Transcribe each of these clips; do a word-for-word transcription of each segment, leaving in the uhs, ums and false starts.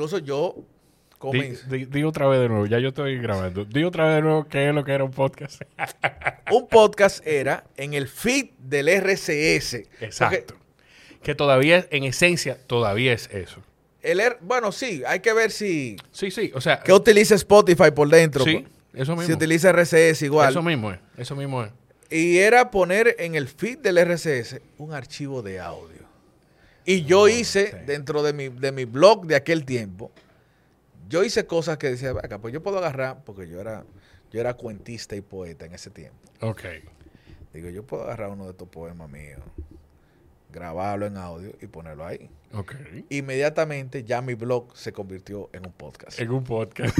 incluso yo Di, comencé. di, di otra vez de nuevo, ya yo estoy grabando. Di otra vez de nuevo qué es lo que era un podcast. Un podcast era en el feed del R C S. Exacto. Que todavía, en esencia, todavía es eso. El R, bueno, sí, hay que ver si... Sí, sí, o sea... ¿Qué utiliza Spotify por dentro? Sí, eso mismo. Si utiliza R C S igual. Eso mismo es, eso mismo es. Y era poner en el feed del R C S un archivo de audio. Y yo hice, sí. dentro de mi, de mi blog de aquel tiempo, yo hice cosas que decía, acá, pues yo puedo agarrar, porque yo era, yo era cuentista y poeta en ese tiempo. Ok. Digo, yo puedo agarrar uno de estos poemas míos, grabarlo en audio y ponerlo ahí. Ok. Inmediatamente ya mi blog se convirtió en un podcast. En un podcast.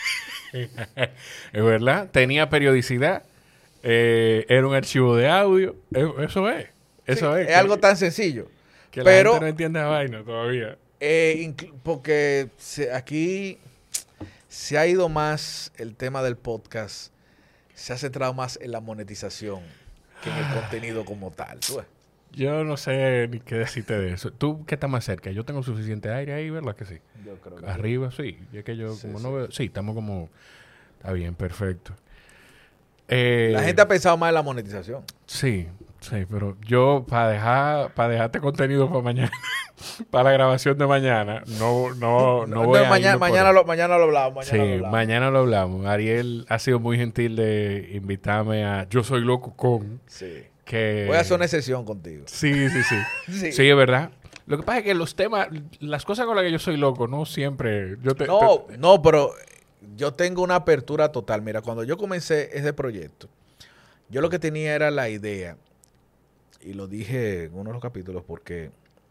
Es verdad, tenía periodicidad, eh, era un archivo de audio, eh, eso es. Eso Sí, es. es algo tan sencillo. Que pero, la gente no entiende la vaina todavía. Eh, porque se, aquí se ha ido más el tema del podcast, se ha centrado más en la monetización que en el contenido como tal. ¿Tú ves? Yo no sé ni qué decirte de eso. ¿Tú qué estás más cerca? Yo tengo suficiente aire ahí, ¿verdad que sí? Yo creo que Arriba, sí. Y es que yo Sí, como sí. no veo... Sí, estamos como... Está bien, perfecto. Eh, la gente ha pensado más en la monetización. Sí, sí, pero yo para dejar para dejarte contenido para mañana, para la grabación de mañana, no no no, voy a mañana, irme por mañana, ahí. lo, mañana lo hablamos. Mañana Sí, lo hablamos. mañana lo hablamos. Ariel ha sido muy gentil de invitarme a Yo Soy Loco con Sí. que Voy a hacer una excepción contigo. Sí, sí, sí. Sí. Sí, es verdad. Lo que pasa es que los temas, las cosas con las que yo soy loco, no siempre. Yo te, No, te- no, pero yo tengo una apertura total. Mira, cuando yo comencé ese proyecto, yo lo que tenía era la idea, y lo dije en uno de los capítulos, porque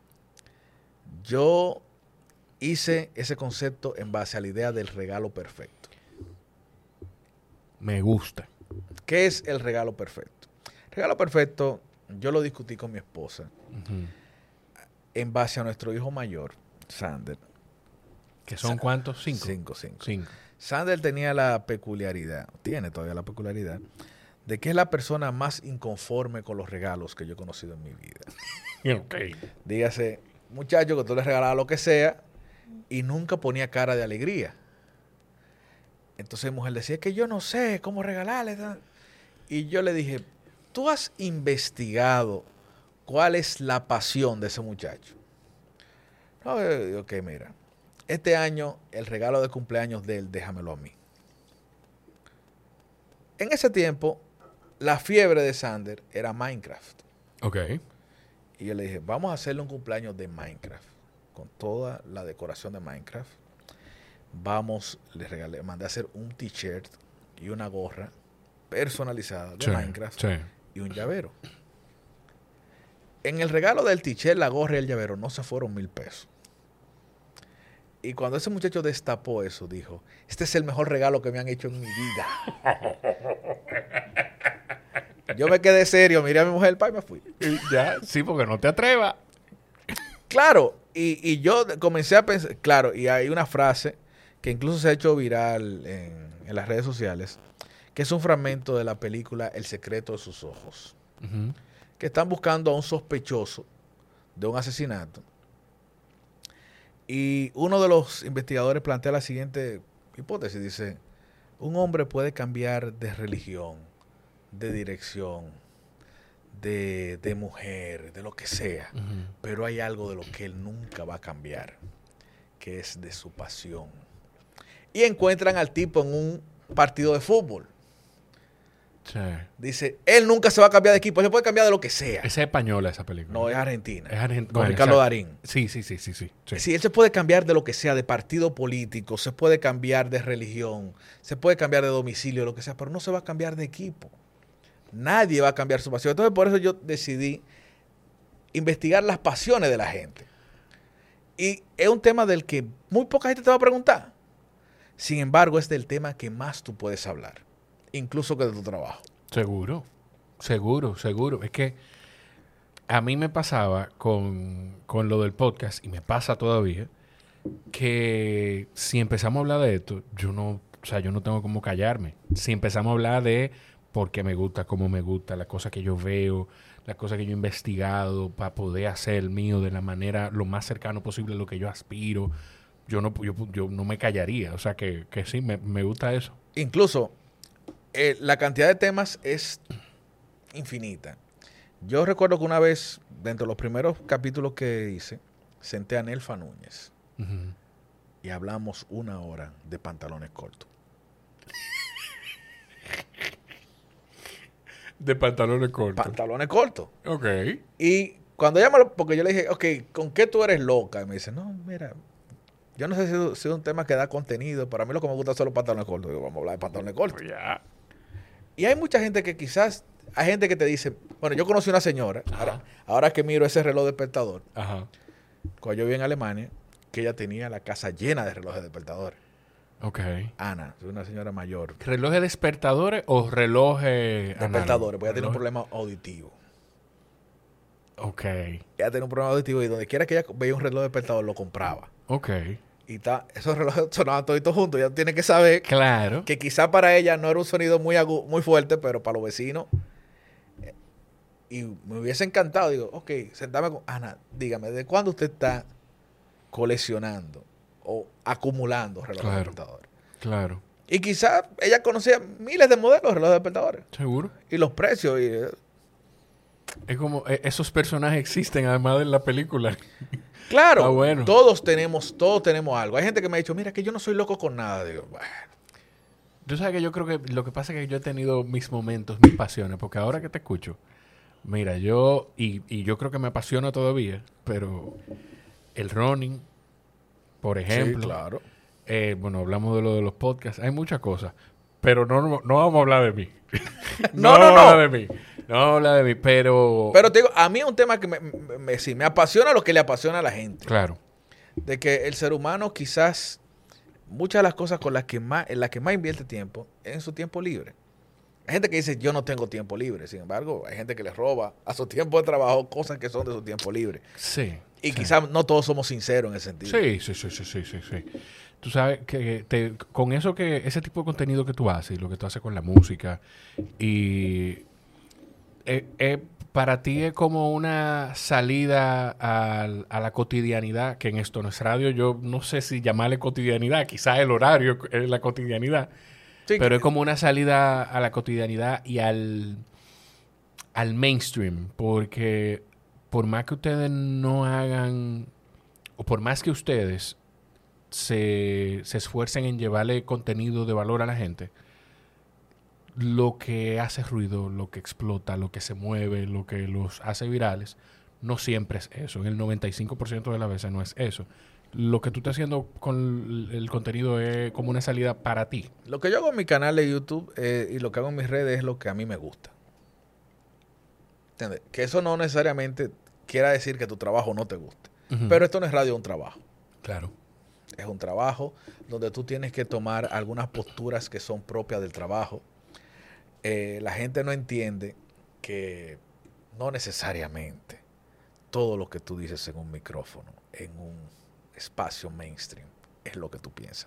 yo hice ese concepto en base a la idea del regalo perfecto. me gusta. ¿Qué es el regalo perfecto? El regalo perfecto, yo lo discutí con mi esposa Ujú. en base a nuestro hijo mayor, Sander. ¿Que son cuántos? Cinco. Cinco, cinco. Cinco. Sander tenía la peculiaridad, tiene todavía la peculiaridad, de que es la persona más inconforme con los regalos que yo he conocido en mi vida. Ok. Dígase, muchacho, que tú le regalabas lo que sea y nunca ponía cara de alegría. Entonces mi mujer decía, es que yo no sé cómo regalarle. Y yo le dije, ¿tú has investigado cuál es la pasión de ese muchacho? No, yo digo, ok, mira, este año el regalo de cumpleaños de él, déjamelo a mí. En ese tiempo, la fiebre de Sander era Minecraft. Ok. Y yo le dije, vamos a hacerle un cumpleaños de Minecraft, con toda la decoración de Minecraft. Vamos, le regalé, mandé a hacer un t-shirt y una gorra personalizada de Sí, Minecraft sí. y un llavero. En el regalo del t-shirt, la gorra y el llavero no se fueron mil pesos. Y cuando ese muchacho destapó eso, dijo, este es el mejor regalo que me han hecho en mi vida. Yo me quedé serio, miré a mi mujer, pa, y me fui. Y ya, sí, porque no te atrevas. Claro, y, y yo comencé a pensar, claro, y hay una frase que incluso se ha hecho viral en, en las redes sociales, que es un fragmento de la película El secreto de sus ojos, Ujú. que están buscando a un sospechoso de un asesinato. Y uno de los investigadores plantea la siguiente hipótesis, dice, un hombre puede cambiar de religión, de dirección, de, de mujer, de lo que sea, Ujú. pero hay algo de lo que él nunca va a cambiar, que es de su pasión. Y encuentran al tipo en un partido de fútbol. Sí. Dice, él nunca se va a cambiar de equipo, él se puede cambiar de lo que sea. Esa es española, esa película. No, es argentina. Es argentina. Con Ricardo Darín. Sí, sí, sí, sí, sí. sí. Si él se puede cambiar de lo que sea, de partido político, se puede cambiar de religión, se puede cambiar de domicilio, lo que sea, pero no se va a cambiar de equipo. Nadie va a cambiar su pasión. Entonces, por eso yo decidí investigar las pasiones de la gente. Y es un tema del que muy poca gente te va a preguntar. Sin embargo, es del tema que más tú puedes hablar, incluso que de tu trabajo. Seguro, seguro, seguro. Es que a mí me pasaba con, con lo del podcast, y me pasa todavía, que si empezamos a hablar de esto, yo no, o sea, yo no tengo cómo callarme. Si empezamos a hablar de por qué me gusta, cómo me gusta, las cosas que yo veo, las cosas que yo he investigado para poder hacer el mío de la manera lo más cercano posible a lo que yo aspiro, yo no, yo, yo no me callaría. O sea, que, que sí, me, me gusta eso. Incluso, eh, la cantidad de temas es infinita. Yo recuerdo que una vez, dentro de los primeros capítulos que hice, senté a Nelfa Núñez Uh-huh. y hablamos una hora de pantalones cortos. De pantalones cortos. Pantalones cortos. Ok. Y cuando ella me lo... Porque yo le dije, ok, ¿con qué tú eres loca? Y me dice, no, mira, yo no sé si, si es un tema que da contenido. Para mí lo que me gusta son los pantalones cortos. Digo, vamos a hablar de pantalones cortos. Pues ya. Y hay mucha gente que quizás... Hay gente que te dice... Bueno, yo conocí una señora, ahora, ahora que miro ese reloj despertador, Ajá. cuando yo vi en Alemania, que ella tenía la casa llena de relojes despertadores. Ok. Ana, es una señora mayor. ¿Relojes despertadores o relojes Despertadores, porque ella tiene un Reloj- problema auditivo. Ok. Ella tenía un problema auditivo y donde quiera que ella veía un reloj despertador, lo compraba. Ok. Y ta, esos relojes sonaban toditos juntos. Ella tiene que saber Claro. que quizá para ella no era un sonido muy agu- muy fuerte, pero para los vecinos. eh, Y me hubiese encantado. Digo, ok, sentame con Ana, dígame, ¿de cuándo usted está coleccionando o acumulando relojes Claro. despertadores? Claro. Y quizá ella conocía miles de modelos de relojes despertadores. ¿Seguro? Y los precios. Y, eh, Es como... eh, esos personajes existen además de la película. claro, Ah, bueno. todos tenemos, todos tenemos algo. Hay gente que me ha dicho, mira, que yo no soy loco con nada. Digo, bueno, Tú sabes que yo creo que lo que pasa es que yo he tenido mis momentos, mis pasiones, porque ahora que te escucho, mira, yo, y, y yo creo que me apasiona todavía, pero el running, por ejemplo, sí, claro. eh, bueno, hablamos de lo de los podcasts, hay muchas cosas, pero no, no, no vamos a hablar de mí. No, no, vamos a no. hablar de mí. No vamos a hablar de mí, pero... Pero te digo, a mí es un tema que me, me, me- sí, me apasiona lo que le apasiona a la gente. Claro, De que el ser humano quizás muchas de las cosas con las que más, en las que más invierte tiempo es en su tiempo libre. Hay gente que dice, yo no tengo tiempo libre. Sin embargo, hay gente que le roba a su tiempo de trabajo cosas que son de su tiempo libre. sí. Y sí. quizás no todos somos sinceros en ese sentido. Sí, sí, sí, sí, sí, sí, sí. Tú sabes que te- con eso que ese tipo de contenido que tú haces, y lo que tú haces con la música, y eh, eh, para ti es como una salida al- a, la cotidianidad, que en esto no es radio, yo no sé si llamarle cotidianidad, quizás el horario es la cotidianidad, Sí, pero que- es como una salida a la cotidianidad y al, al mainstream, porque por más que ustedes no hagan, o por más que ustedes se, se esfuercen en llevarle contenido de valor a la gente, lo que hace ruido, lo que explota, lo que se mueve, lo que los hace virales, no siempre es eso. En el noventa y cinco por ciento de las veces no es eso. Lo que tú estás haciendo con el contenido es como una salida para ti. Lo que yo hago en mi canal de YouTube eh, y lo que hago en mis redes es lo que a mí me gusta. ¿Entiendes? Que eso no necesariamente quiera decir que tu trabajo no te guste. Ujú. Pero esto no es radio, es un trabajo. Claro. Es un trabajo donde tú tienes que tomar algunas posturas que son propias del trabajo. Eh, la gente no entiende que no necesariamente todo lo que tú dices en un micrófono, en un espacio mainstream, es lo que tú piensas.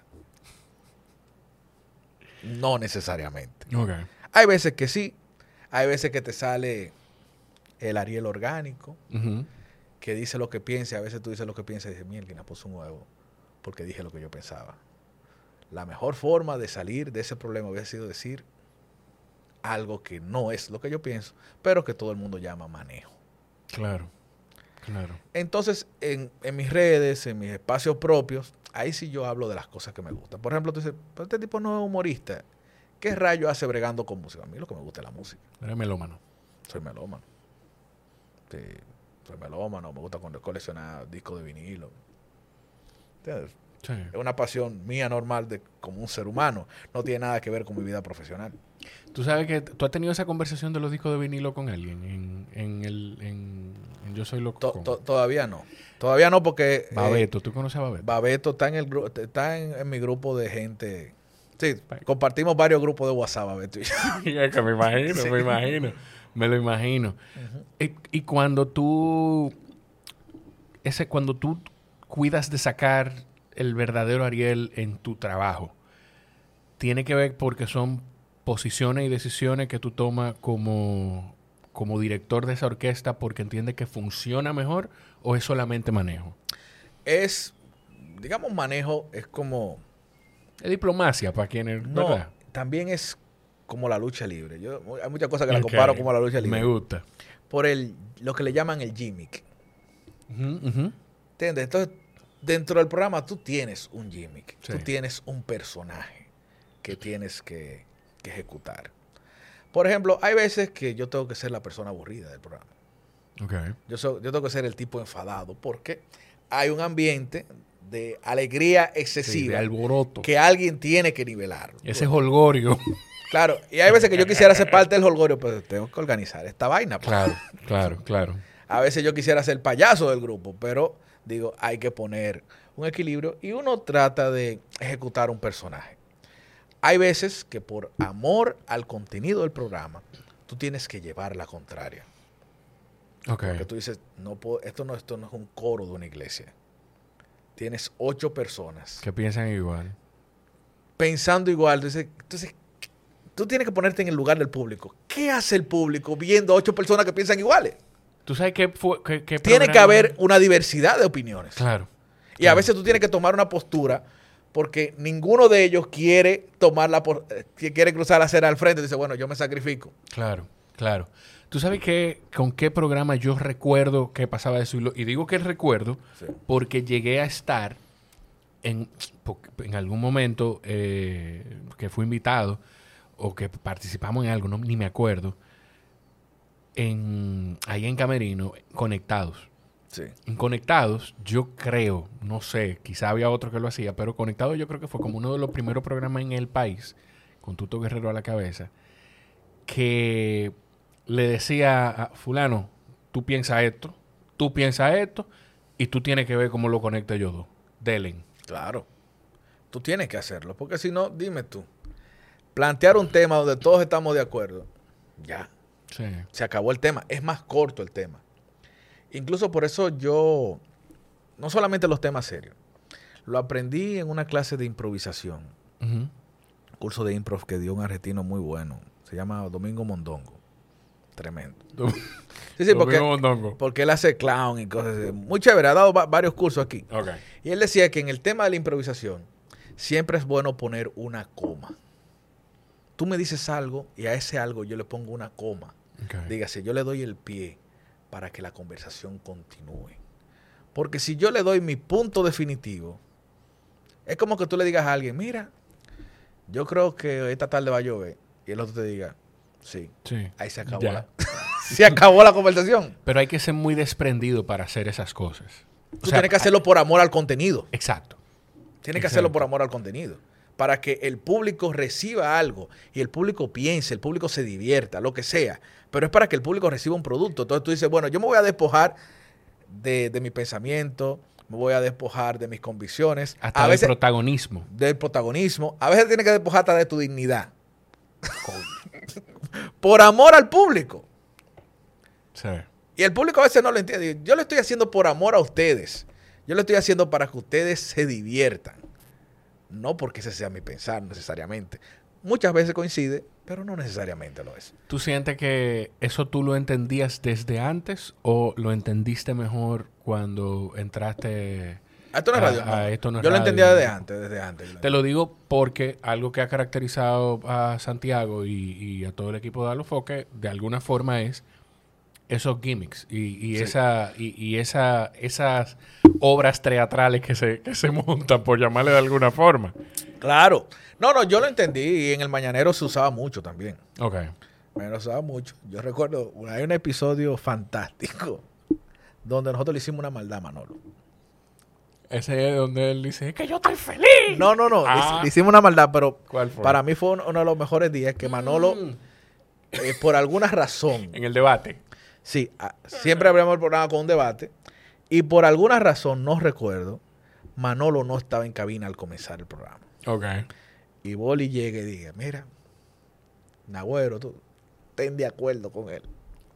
No necesariamente. Ok. Hay veces que sí, hay veces que te sale el Ariel orgánico, Ujú. que dice lo que piensa, a veces tú dices lo que piensas y dices, mierda, puse un huevo, porque dije lo que yo pensaba. La mejor forma de salir de ese problema hubiera sido decir algo que no es lo que yo pienso, pero que todo el mundo llama manejo. Claro. Claro. Entonces, en, en mis redes, en mis espacios propios, ahí sí yo hablo de las cosas que me gustan. Por ejemplo, tú dices, pero este tipo no es humorista. ¿Qué rayo hace bregando con música? A mí lo que me gusta es la música. Eres melómano. Soy melómano. Sí, soy melómano. Me gusta coleccionar discos de vinilo. ¿Entiendes? Sí. Es una pasión mía normal de como un ser humano. No tiene nada que ver con mi vida profesional. Tú sabes que tú has tenido esa conversación de los discos de vinilo con alguien en, en el en, en Yo Soy Loco. To- con- to- todavía no. Todavía no porque... eh, Babeto. ¿Tú conoces a Babeto? Babeto está en el gru- está en, en mi grupo de gente. Sí, compartimos varios grupos de WhatsApp, Babeto y yo. Es que me imagino, Sí. me imagino. Me lo imagino. y, y cuando tú... Ese, cuando tú cuidas de sacar el verdadero Ariel en tu trabajo, tiene que ver porque son posiciones y decisiones que tú tomas como, como director de esa orquesta porque entiendes que funciona mejor o es solamente manejo. Es digamos, manejo es como... Es diplomacia para quienes... No, ¿verdad? también es como la lucha libre. Yo, hay muchas cosas que la Okay. comparo como la lucha libre. Me gusta. Por el, lo que le llaman el gimmick. Uh-huh, uh-huh. ¿Entiendes? Entonces, dentro del programa tú tienes un gimmick. Sí. Tú tienes un personaje que tienes que, que ejecutar. Por ejemplo, hay veces que yo tengo que ser la persona aburrida del programa. Okay. Yo, soy, yo tengo que ser el tipo enfadado porque hay un ambiente de alegría Sí, excesiva de alboroto. que alguien tiene que nivelar. Ese holgorio. Claro, y hay veces que yo quisiera ser parte del holgorio, pero tengo que organizar esta vaina. pues. Claro, claro, claro. A veces yo quisiera ser payaso del grupo, pero digo, hay que poner un equilibrio y uno trata de ejecutar un personaje. Hay veces que por amor al contenido del programa, tú tienes que llevar la contraria. Ok. Porque tú dices, no puedo, esto, no, esto no es un coro de una iglesia. Tienes ocho personas Que piensan igual. pensando igual. Entonces, entonces, tú tienes que ponerte en el lugar del público. ¿Qué hace el público viendo a ocho personas que piensan iguales? ¿Tú sabes qué fue? Qué, qué Tiene que programa? haber una diversidad de opiniones. Claro. Y claro. a veces tú tienes que tomar una postura porque ninguno de ellos quiere tomar la por- que quiere cruzar la acera al frente y dice, bueno, yo me sacrifico. Claro, claro. ¿Tú sabes qué, con qué programa yo recuerdo que pasaba eso? Y, lo- y digo que recuerdo Sí. porque llegué a estar en, en algún momento eh, que fui invitado o que participamos en algo, no, ni me acuerdo, en, ahí en Camerino, Conectados. Sí. En Conectados, yo creo, no sé, quizá había otro que lo hacía, pero Conectados yo creo que fue como uno de los primeros programas en el país, con Tuto Guerrero a la cabeza, que le decía a fulano, tú piensas esto, tú piensas esto, y tú tienes que ver cómo lo conecto yo dos. Delen. Claro. Tú tienes que hacerlo, porque si no, dime tú. Plantear un tema donde todos estamos de acuerdo, ya, Sí. se acabó el tema. Es más corto el tema. Incluso por eso yo, no solamente los temas serios, lo aprendí en una clase de improvisación, Uh-huh. curso de improv que dio un argentino muy bueno. Se llama Domingo Mondongo. Tremendo. Sí, sí, porque, porque él hace clown y cosas así. Muy chévere, ha dado va- varios cursos aquí. Okay. Y él decía que en el tema de la improvisación siempre es bueno poner una coma. Tú me dices algo y a ese algo yo le pongo una coma. Okay. Dígase, yo le doy el pie para que la conversación continúe. Porque si yo le doy mi punto definitivo, es como que tú le digas a alguien, mira, yo creo que esta tarde va a llover. Y el otro te diga, sí, Sí. ahí se acabó Ya. la, se acabó la conversación. Pero hay que ser muy desprendido para hacer esas cosas. Tú O sea, tienes que hacerlo por amor al contenido. Exacto. Tienes que Exacto. hacerlo por amor al contenido. Para que el público reciba algo y el público piense, el público se divierta, lo que sea. Pero es para que el público reciba un producto. Entonces tú dices, bueno, yo me voy a despojar de, de mi pensamiento, me voy a despojar de mis convicciones. Hasta a el veces protagonismo. del protagonismo. A veces tienes que despojar hasta de tu dignidad. Por amor al público. Sí. Y el público a veces no lo entiende. Yo lo estoy haciendo por amor a ustedes. Yo lo estoy haciendo para que ustedes se diviertan. No porque ese sea mi pensar necesariamente. Muchas veces coincide, pero no necesariamente lo es. ¿Tú sientes que eso tú lo entendías desde antes o lo entendiste mejor cuando entraste A esto no es a- radio. a no. esto no es Yo lo radio? entendía desde antes, desde antes. Te lo digo porque algo que ha caracterizado a Santiago y, y a todo el equipo de Alofoque de alguna forma es esos gimmicks y, y Sí. esa y, y esa esas obras teatrales que se, que se montan, por llamarle de alguna forma. Claro. No, no, yo lo entendí y en el Mañanero se usaba mucho también. Ok. Me lo usaba mucho. Yo recuerdo, hay un episodio fantástico donde nosotros le hicimos una maldad a Manolo. Ese es donde él dice, es que yo estoy feliz. No, no, no. le- Ah. Le hicimos una maldad, pero ¿Cuál fue? para mí fue uno uno de los mejores días que Manolo, Mm. eh, por alguna razón, En el debate. sí, a- siempre abrimos el programa con un debate, y por alguna razón, no recuerdo, Manolo no estaba en cabina al comenzar el programa. Ok. Y Boli llega y diga, mira, Nagüero, tú ten de acuerdo con él.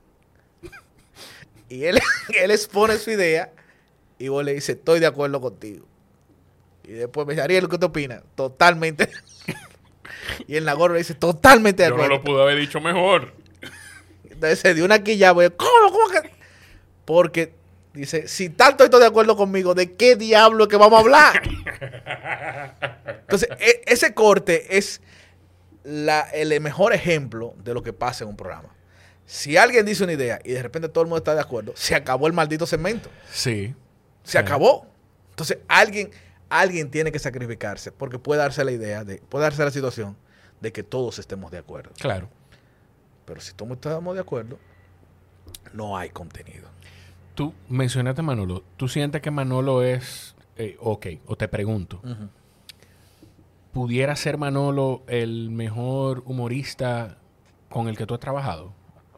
Y él, él expone su idea y Boli le dice, estoy de acuerdo contigo. Y después me dice, Ariel, ¿qué te opinas? Totalmente. Y el Nagüero le dice, totalmente de Yo no acuerdo. lo pude haber dicho mejor. Entonces se dio una quilla, voy, ¿cómo, cómo que? Porque dice, si tanto estoy de acuerdo conmigo, ¿de qué diablo es que vamos a hablar? Entonces, e- ese corte es la, el mejor ejemplo de lo que pasa en un programa. Si alguien dice una idea y de repente todo el mundo está de acuerdo, se acabó el maldito segmento. Sí. Se sí. acabó. Entonces, alguien, alguien tiene que sacrificarse porque puede darse la idea, de, puede darse la situación de que todos estemos de acuerdo. Claro. Pero si todos estamos de acuerdo, no hay contenido. Tú mencionaste a Manolo. ¿Tú sientes que Manolo es... Eh, ok, o te pregunto. Uh-huh. ¿Pudiera ser Manolo el mejor humorista con el que tú has trabajado?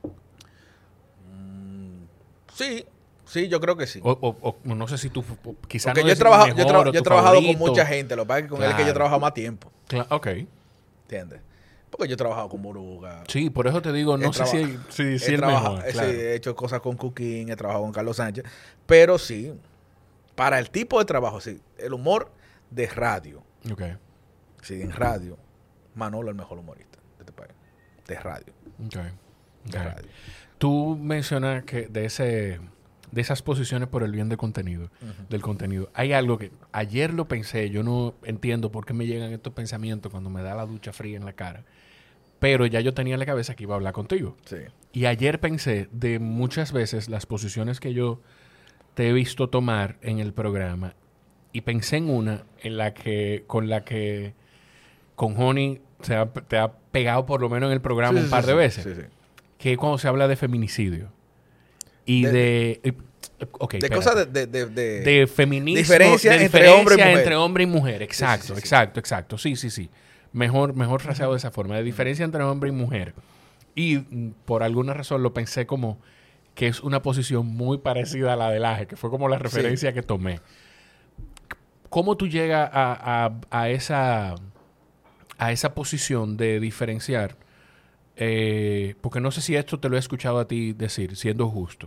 Mm, sí, sí, yo creo que sí. O, o, o no sé si tú... Quizás Porque no yo he, es trabajado, el yo, mejor tra- o yo he tu trabajado favorito. con mucha gente. Lo que pasa es que con Claro. él es que yo he trabajado más tiempo. Cla- ok. ¿Entiendes? Porque yo he trabajado con Boruga. Sí, por eso te digo, no He sé si, traba- si, si he el trabajado- mejor. eh, Claro. sí, he hecho cosas con Cuquín, he trabajado con Carlos Sánchez. Pero sí, para el tipo de trabajo, sí. El humor de radio. Ok. Sí, en radio. Manolo es el mejor humorista de este país. De radio. Ok. De Ok. radio. Tú mencionas que de ese de esas posiciones por el bien del contenido, Uh-huh. del contenido. Hay algo que ayer lo pensé, yo no entiendo por qué me llegan estos pensamientos cuando me da la ducha fría en la cara. Pero ya yo tenía en la cabeza que iba a hablar contigo. Sí. Y ayer pensé de muchas veces las posiciones que yo te he visto tomar en el programa y pensé en una en la que con la que con Honey se ha- te ha pegado por lo menos en el programa Sí, un sí, par sí, de sí. veces. Sí, sí. Que es cuando se habla de feminicidio. Y De- de... eh, ok, De espérate. cosas de... De, de, de- De feminismo. diferencia de entre diferencia hombre y mujer. entre hombre y mujer. Exacto, Sí, sí, sí, sí. exacto, exacto. Sí, sí, sí. Mejor, mejor fraseado de esa forma. De diferencia entre hombre y mujer. Y mm, por alguna razón lo pensé como que es una posición muy parecida a la del Aje, que fue como la referencia que tomé. ¿Cómo tú llegas a, a, a esa, a esa posición de diferenciar? Eh, porque no sé si esto te lo he escuchado a ti decir, siendo justo.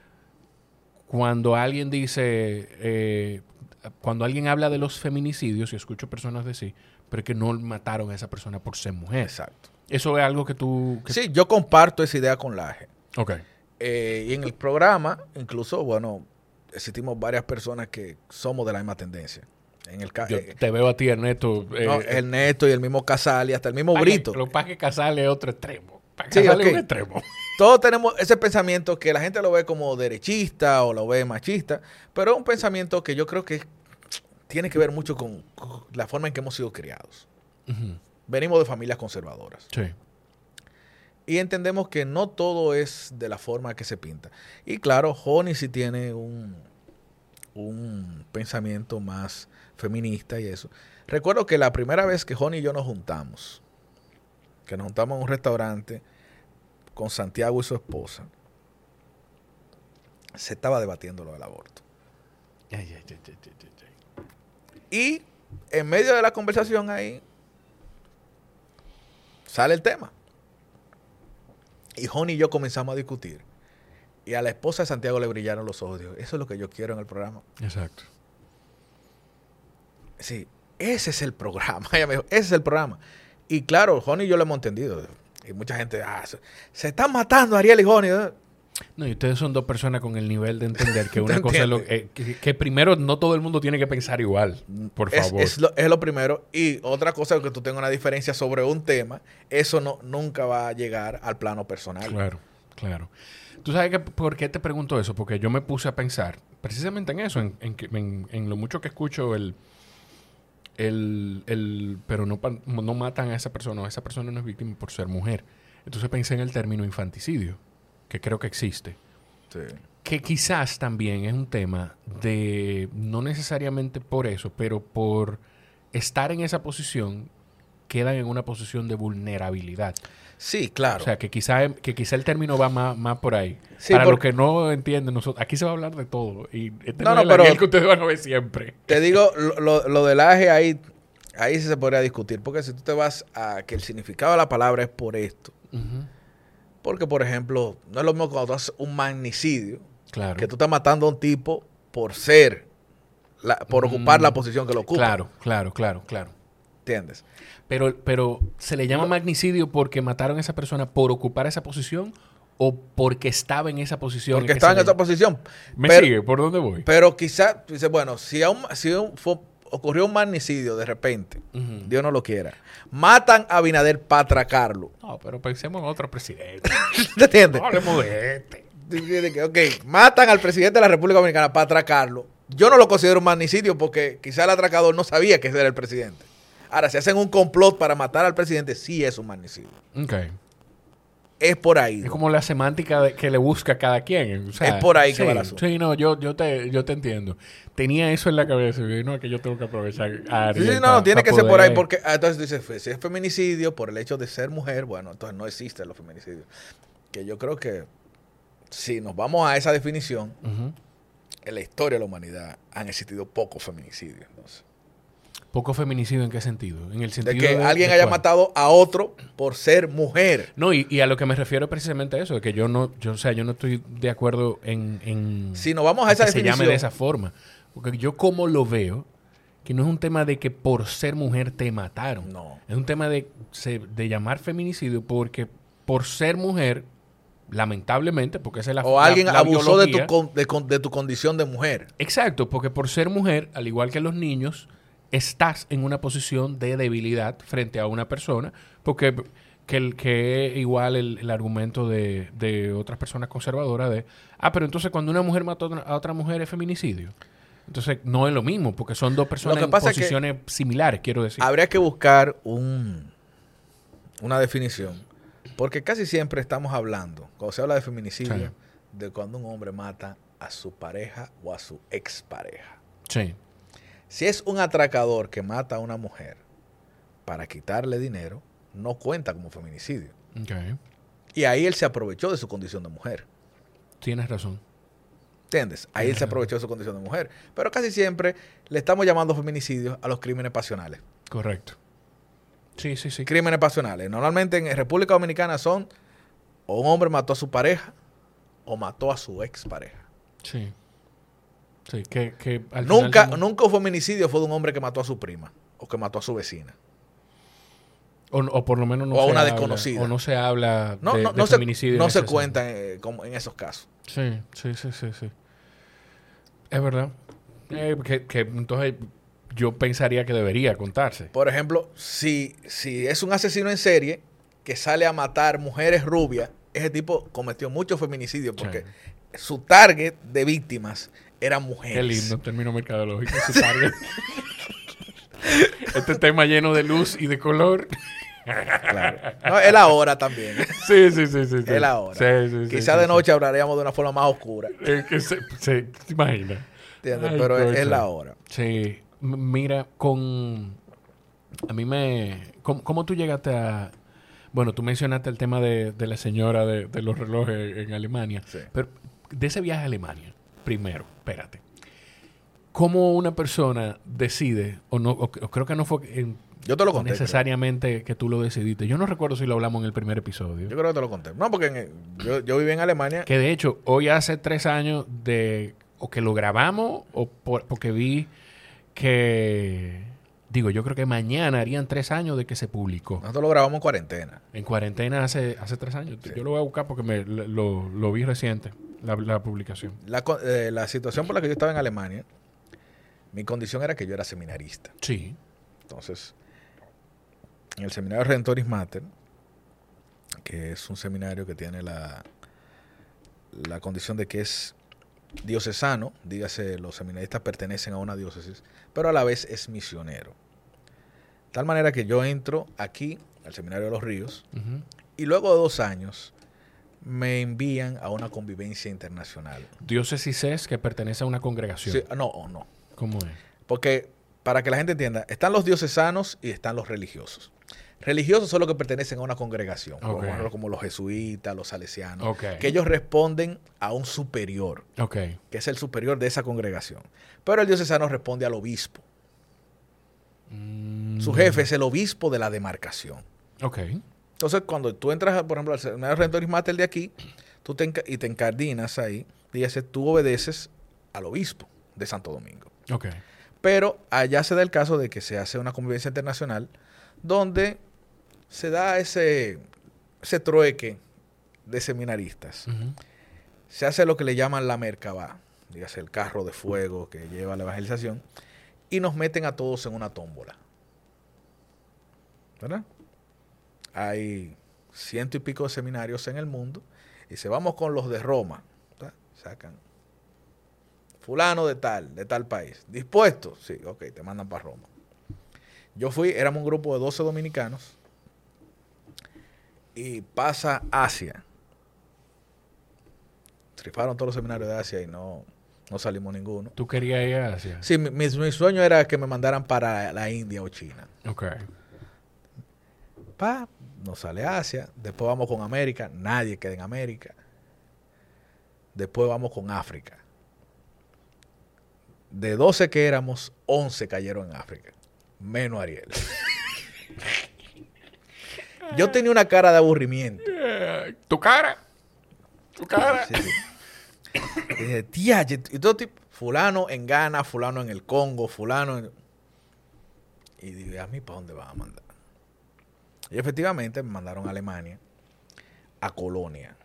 Cuando alguien dice, eh, cuando alguien habla de los feminicidios, y escucho personas decir, pero es que no mataron a esa persona por ser mujer. Exacto. Eso es algo que tú... Que Sí, yo comparto esa idea con Laje. Ok. Eh, y en el programa, incluso, bueno, existimos varias personas que somos de la misma tendencia. En el ca- Yo eh, te veo a ti, Ernesto. eh, no, el Neto y el mismo Casal y hasta el mismo ah, Brito. que Lo que pasa es que Casale es otro extremo. Para Sí, Casale ok. es un extremo. Todos tenemos ese pensamiento que la gente lo ve como derechista o lo ve machista, pero es un pensamiento que yo creo que tiene que ver mucho con, con la forma en que hemos sido criados. Ujú. Venimos de familias conservadoras Sí. y entendemos que no todo es de la forma que se pinta. Y claro, Honey sí tiene un, un pensamiento más feminista y eso. Recuerdo que la primera vez que Honey y yo nos juntamos, que nos juntamos en un restaurante con Santiago y su esposa, se estaba debatiendo lo del aborto. Ay, ay, ay, ay, ay, ay. Y en medio de la conversación ahí sale el tema. Y Honey y yo comenzamos a discutir. Y a la esposa de Santiago le brillaron los ojos. Dijo, eso es lo que yo quiero en el programa. Exacto. Sí, ese es el programa. Ella me dijo, ese es el programa. Y claro, Honey y yo lo hemos entendido. Y mucha gente, ah, se, se están matando Ariel y Honey. ¿eh? No, y ustedes son dos personas con el nivel de entender que ¿Te una cosa es lo entiendes? eh, que, que primero no todo el mundo tiene que pensar igual, por Es, favor. es lo, es lo primero. Y otra cosa, que tú tengas una diferencia sobre un tema, eso no nunca va a llegar al plano personal. Claro, claro. ¿Tú sabes que, por qué te pregunto eso? Porque yo me puse a pensar precisamente en eso, en, en, que- en- en lo mucho que escucho el... el, el pero no, pa- no matan a esa persona, o esa persona no es víctima por ser mujer. Entonces pensé en el término infanticidio, que creo que existe. Sí. Que quizás también es un tema de, no necesariamente por eso, pero por estar en esa posición, quedan en una posición de vulnerabilidad. Sí, claro. O sea, que quizá, que quizá el término va más, más por ahí. Sí, Para por- los que no entienden, nosotros, aquí se va a hablar de todo. Y este No, no, no, es el pero- Ariel que ustedes van a ver siempre. Te digo, lo, lo, lo del aje ahí, ahí sí se podría discutir. Porque si tú te vas a que el significado de la palabra es por esto. Ujú. Porque, por ejemplo, no es lo mismo cuando tú haces un magnicidio, Claro. que tú estás matando a un tipo por ser, la- por ocupar Mm, la posición que lo ocupa. Claro, claro, claro, claro. ¿Entiendes? Pero, pero ¿se le llama No. magnicidio porque mataron a esa persona por ocupar esa posición o porque estaba en esa posición? Porque en estaba en se esa le... posición. ¿Me pero, sigue? ¿Por dónde voy? Pero quizás, dice, bueno, si, aún, si un, fue, ocurrió un magnicidio de repente, uh-huh. Dios no lo quiera, matan a Abinader para atracarlo. No, pero pensemos en otro presidente. ¿Te entiendes? No hablemos de este. Ok, matan al presidente de la República Dominicana para atracarlo. Yo no lo considero un magnicidio porque quizá el atracador no sabía que ese era el presidente. Ahora, si hacen un complot para matar al presidente, sí es un magnicidio. Ok. Es por ahí. Es ¿no? como la semántica de, que le busca a cada quien. O sea, es por ahí sí, que va el asunto. Sí, no, yo, yo, te, yo te entiendo. Tenía eso en la cabeza. Y no, es que yo tengo que aprovechar a Ariel. Sí, sí, no, pa, tiene pa que poder... ser por ahí. Porque entonces dices, si es feminicidio por el hecho de ser mujer, bueno, entonces no existen los feminicidios. Que yo creo que si nos vamos a esa definición, uh-huh. en la historia de la humanidad han existido pocos feminicidios. Entonces. ¿Poco feminicidio en qué sentido? En el sentido de que de, alguien de haya cuál? matado a otro por ser mujer. No, y, y a lo que me refiero es precisamente a eso, de que yo no, yo, o sea, yo no estoy de acuerdo en, en si nos vamos a esa que definición, se llame de esa forma. Porque yo como lo veo, que no es un tema de que por ser mujer te mataron. No. Es un tema de, de llamar feminicidio porque por ser mujer, lamentablemente, porque esa es la O la, alguien la abusó de biología. tu, de, de tu condición de mujer. Exacto, porque por ser mujer, al igual que los niños, estás en una posición de debilidad frente a una persona, porque que, el, que es igual el, el argumento de, de otras personas conservadoras de, ah, pero entonces cuando una mujer mató a otra mujer es feminicidio. Entonces no es lo mismo, porque son dos personas en posiciones es similares, quiero decir. Habría que buscar un, una definición, porque casi siempre estamos hablando, cuando se habla de feminicidio, sí. de cuando un hombre mata a su pareja o a su expareja. Sí. Si es un atracador que mata a una mujer para quitarle dinero, no cuenta como feminicidio. Okay. Y ahí él se aprovechó de su condición de mujer. Tienes razón. ¿Entiendes? Ahí él se aprovechó de su condición de mujer. Pero casi siempre le estamos llamando feminicidio a los crímenes pasionales. Correcto. Sí, sí, sí. Crímenes pasionales. Normalmente en República Dominicana son o un hombre mató a su pareja o mató a su expareja. Sí. Sí, que, que al nunca, final... nunca un feminicidio fue de un hombre que mató a su prima o que mató a su vecina. O, o por lo menos no o a se una habla, desconocida. O no se habla no, de, no, de no feminicidio. Se, no en se cuenta en, en esos casos. Sí, sí, sí, sí, sí. Es verdad. Eh, que, que entonces yo pensaría que debería contarse. Por ejemplo, si, si es un asesino en serie que sale a matar mujeres rubias, ese tipo cometió muchos feminicidios porque sí. su target de víctimas eran mujeres. Qué lindo, término mercadológico. Su target. Este tema lleno de luz y de color. Claro. No, es la hora también. Sí, sí, sí, sí. Es la hora. Sí, sí, Quizás sí, de sí, noche sí. hablaríamos de una forma más oscura. Es que se, se, ¿te imaginas? ¿Entiendes? Ay, pero es, es la hora. Sí. M- mira, con... A mí me... ¿Cómo, cómo tú llegaste a...? Bueno, tú mencionaste el tema de, de la señora de, de los relojes en Alemania. Sí. Pero de ese viaje a Alemania, primero, espérate. ¿Cómo una persona decide, o no, o, o creo que no fue en, yo te lo conté, necesariamente creo. que tú lo decidiste? Yo no recuerdo si lo hablamos en el primer episodio. Yo creo que te lo conté. No, porque en, yo, yo viví en Alemania. Que de hecho, hoy hace tres años de o que lo grabamos, o por, porque vi que... Digo, yo creo que mañana harían tres años de que se publicó. Nosotros lo grabamos en cuarentena. En cuarentena hace, hace tres años. Sí. Yo lo voy a buscar porque me, lo, lo vi reciente, la, la publicación. La, eh, la situación por la que yo estaba en Alemania, mi condición era que yo era seminarista. Sí. Entonces, en el seminario Redentoris Mater, que es un seminario que tiene la, la condición de que es diocesano, dígase, los seminaristas pertenecen a una diócesis, pero a la vez es misionero. De tal manera que yo entro aquí, al Seminario de los Ríos, uh-huh. y luego de dos años me envían a una convivencia internacional. ¿Diócesis es que pertenece a una congregación? Sí, no, o no. ¿Cómo es? Porque, para que la gente entienda, están los diocesanos y están los religiosos. Religiosos son los que pertenecen a una congregación, okay. como, como los jesuitas, los salesianos, okay. que ellos responden a un superior, okay. que es el superior de esa congregación. Pero el diocesano responde al obispo. Mm. Su jefe es el obispo de la demarcación. Okay. Entonces, cuando tú entras, por ejemplo, al Seminario Redentoris Mater de aquí, tú te y te encardinas ahí, dígase, tú obedeces al obispo de Santo Domingo. Okay. Pero allá se da el caso de que se hace una convivencia internacional donde se da ese, ese trueque de seminaristas, Ujú. se hace lo que le llaman la Merkabah, dígase el carro de fuego que lleva la evangelización, y nos meten a todos en una tómbola. ¿Verdad? Hay ciento y pico de seminarios en el mundo, y se vamos con los de Roma, ¿verdad? Sacan fulano de tal, de tal país. ¿Dispuesto? Sí, ok, te mandan para Roma. Yo fui, éramos un grupo de doce dominicanos, y pasa Asia. Trifaron todos los seminarios de Asia y no, no salimos ninguno. ¿Tú querías ir a Asia? Sí, mi, mi, mi sueño era que me mandaran para la India o China. Ok. Pa, nos sale Asia, después vamos con América, nadie queda en América. Después vamos con África. De doce que éramos, once cayeron en África. Menos Ariel. Yo tenía una cara de aburrimiento. Eh, ¿Tu cara? ¿Tu cara? Sí, sí. Y dije, tía, y todo tipo, fulano en Ghana, fulano en el Congo, fulano en... Y dije, ¿a mí para dónde van a mandar? Y efectivamente me mandaron a Alemania, a Colonia,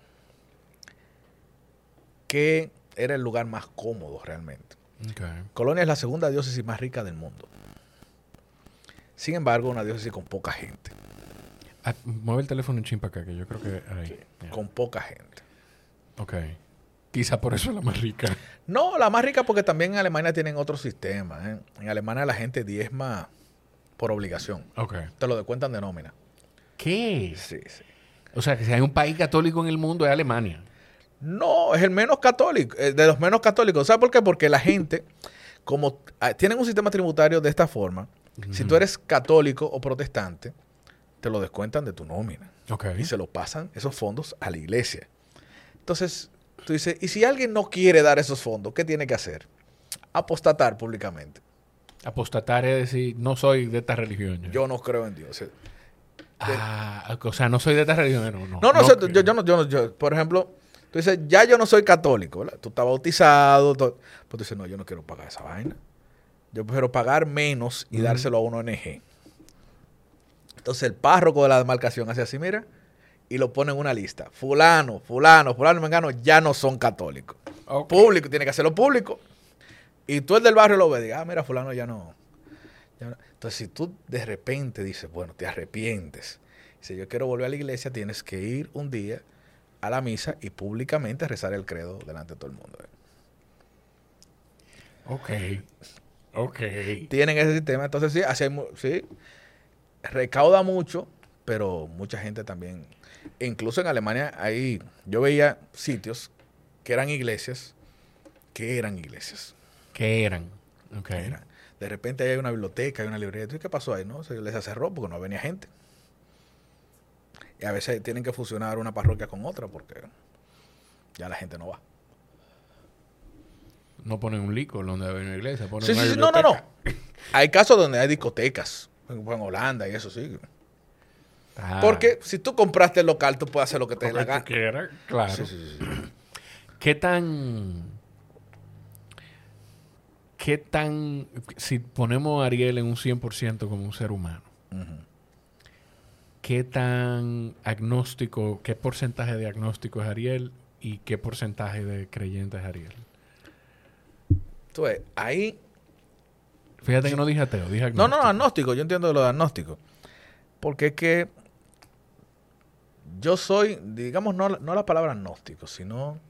que era el lugar más cómodo realmente. Okay. Colonia es la segunda diócesis más rica del mundo. Sin embargo, una diócesis con poca gente. Ah, mueve el teléfono un chin para acá, que yo creo que ahí. Sí, Yeah. con poca gente. Ok. Quizá por eso es la más rica. No, la más rica porque también en Alemania tienen otro sistema. ¿eh? En Alemania la gente diezma por obligación. Ok. Te lo descuentan de nómina. ¿Qué? Sí, sí. O sea, que si hay un país católico en el mundo es Alemania. No, es el menos católico, eh, de los menos católicos. ¿Sabes por qué? Porque la gente, como ah, tienen un sistema tributario de esta forma, uh-huh. si tú eres católico o protestante, te lo descuentan de tu nómina. Okay. Y se lo pasan esos fondos a la iglesia. Entonces, tú dices, ¿y si alguien no quiere dar esos fondos, qué tiene que hacer? Apostatar públicamente. Apostatar es decir, no soy de esta religión. Yo, yo no creo en Dios. Ah, o sea, no soy de esta religión. No, no, no, no, no sé, yo, yo no, yo no, yo, por ejemplo, tú dices, ya yo no soy católico, ¿verdad? Tú estás bautizado, todo, pues tú dices, no, yo no quiero pagar esa vaina. Yo prefiero pagar menos y mm. dárselo a una O N G. Entonces el párroco de la demarcación hace así, mira, y lo pone en una lista. Fulano, fulano, fulano, mengano, ya no son católicos. Okay. Público, tiene que hacerlo público. Y tú el del barrio lo ves, diga, ah, mira, fulano ya no, ya no. Entonces si tú de repente dices, bueno, te arrepientes. Si yo quiero volver a la iglesia, tienes que ir un día a la misa y públicamente rezar el credo delante de todo el mundo. Ok. Ok. Tienen ese sistema. Entonces sí, así hay, sí, recauda mucho, pero mucha gente también. Incluso en Alemania ahí yo veía sitios que eran iglesias, que eran iglesias. ¿Qué eran? Ok. Eran. De repente hay una biblioteca, hay una librería. ¿Y qué pasó ahí? No, se les cerró porque no venía gente. Y a veces tienen que fusionar una parroquia con otra porque ya la gente no va. No ponen un licor donde hay una iglesia. Ponen sí, una sí, sí, no, no, no. Hay casos donde hay discotecas. En Holanda y eso sí. Ah. Porque si tú compraste el local, tú puedes hacer lo que te dé la gana. Quieras, claro. Sí, sí, sí. ¿Qué tan... ¿Qué tan... Si ponemos a Ariel en un cien por ciento como un ser humano, uh-huh. ¿qué tan agnóstico, qué porcentaje de agnóstico es Ariel y qué porcentaje de creyente es Ariel? Tú ves, ahí... Fíjate que no dije ateo, dije agnóstico. No, no, agnóstico. Yo entiendo lo de agnóstico. Porque es que yo soy, digamos, no, no la palabra agnóstico, sino...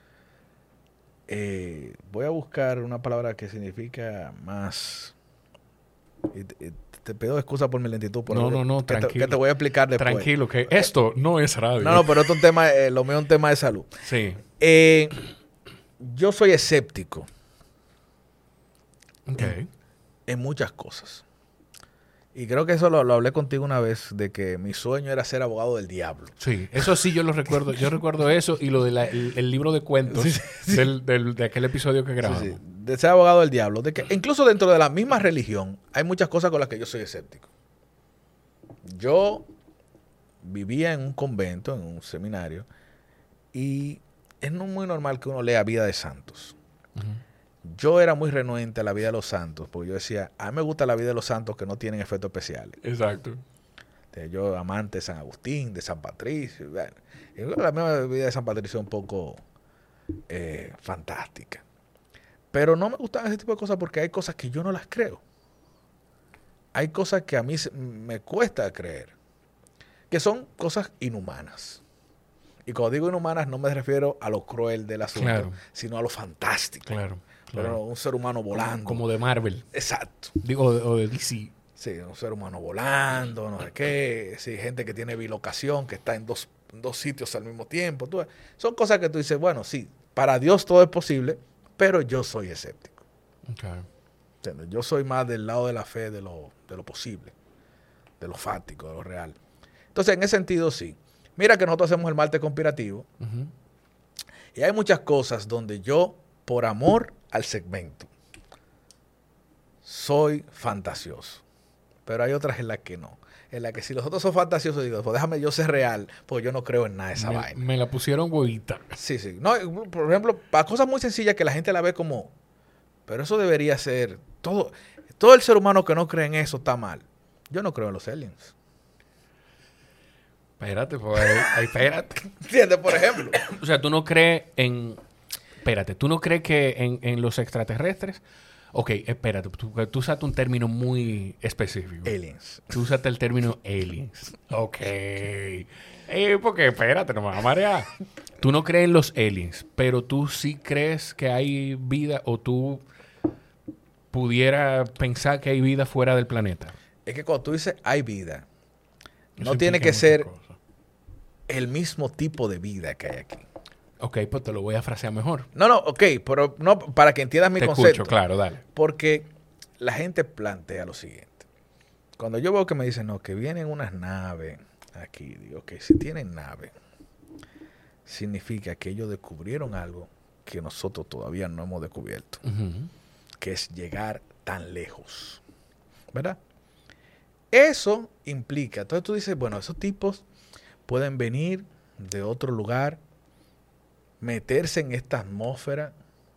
Eh, voy a buscar una palabra que significa más... Y te, y te pido excusa por mi lentitud. Por no, no, no, que tranquilo. Te, que te voy a explicar después. Tranquilo, que esto no es radio. No, no, pero esto es un tema, eh, lo mío es un tema de salud. Sí. Eh, yo soy escéptico. Ok. En, en muchas cosas. Y creo que eso lo, lo hablé contigo una vez, de que mi sueño era ser abogado del diablo. Sí, eso sí yo lo recuerdo. Yo recuerdo eso y lo del de el libro de cuentos sí, sí, sí. Del, del, de aquel episodio que grabamos. Sí, sí. De ser abogado del diablo. De que incluso dentro de la misma religión hay muchas cosas con las que yo soy escéptico. Yo vivía en un convento, en un seminario, y es no muy normal que uno lea Vida de Santos. Uh-huh. Yo era muy renuente a la vida de los santos, porque yo decía, a mí me gusta la vida de los santos que no tienen efectos especiales. Exacto. De yo amante de San Agustín, de San Patricio. Bueno, yo creo que la misma vida de San Patricio es un poco eh, fantástica. Pero no me gustan ese tipo de cosas porque hay cosas que yo no las creo. Hay cosas que a mí me cuesta creer, que son cosas inhumanas. Y cuando digo inhumanas no me refiero a lo cruel del asunto, claro, sino a lo fantástico. Claro, claro. Pero un ser humano volando. Como, como de Marvel. Exacto. Digo, o de, o de D C. Sí, un ser humano volando, no sé qué. Sí, gente que tiene bilocación, que está en dos, en dos sitios al mismo tiempo. Tú, son cosas que tú dices, bueno, sí, para Dios todo es posible, pero yo soy escéptico. Okay. ¿Entiendes? Yo soy más del lado de la fe, de lo, de lo posible, de lo fáctico, de lo real. Entonces, en ese sentido, sí. Mira que nosotros hacemos el martes conspirativo. Uh-huh. Y hay muchas cosas donde yo, por amor al segmento, soy fantasioso. Pero hay otras en las que no. En las que si los otros son fantasiosos, digo, pues déjame yo ser real, porque yo no creo en nada de esa me, vaina. Me la pusieron huevita. Sí, sí. No, por ejemplo, para cosas muy sencillas que la gente la ve como, pero eso debería ser, todo, todo el ser humano que no cree en eso está mal. Yo no creo en los aliens. Espérate, pues ahí, ahí espérate. ¿Entiendes? Por ejemplo. O sea, tú no crees en... Espérate, ¿tú no crees que en, en los extraterrestres? Ok, espérate, tú, tú usaste un término muy específico. Aliens. Tú usaste el término aliens. Ok. Eh, porque espérate, no me vas a marear. Tú no crees en los aliens, pero tú sí crees que hay vida o tú pudieras pensar que hay vida fuera del planeta. Es que cuando tú dices hay vida, Eso no tiene que ser cosas. el mismo tipo de vida que hay aquí. Ok, pues te lo voy a frasear mejor. No, no, ok, pero no para que entiendas mi te concepto. Escucho, claro, dale. Porque la gente plantea lo siguiente. Cuando yo veo que me dicen, no, que vienen unas naves aquí, digo que si tienen naves, significa que ellos descubrieron algo que nosotros todavía no hemos descubierto, uh-huh. que es llegar tan lejos, ¿verdad? Eso implica, entonces tú dices, bueno, esos tipos pueden venir de otro lugar, meterse en esta atmósfera,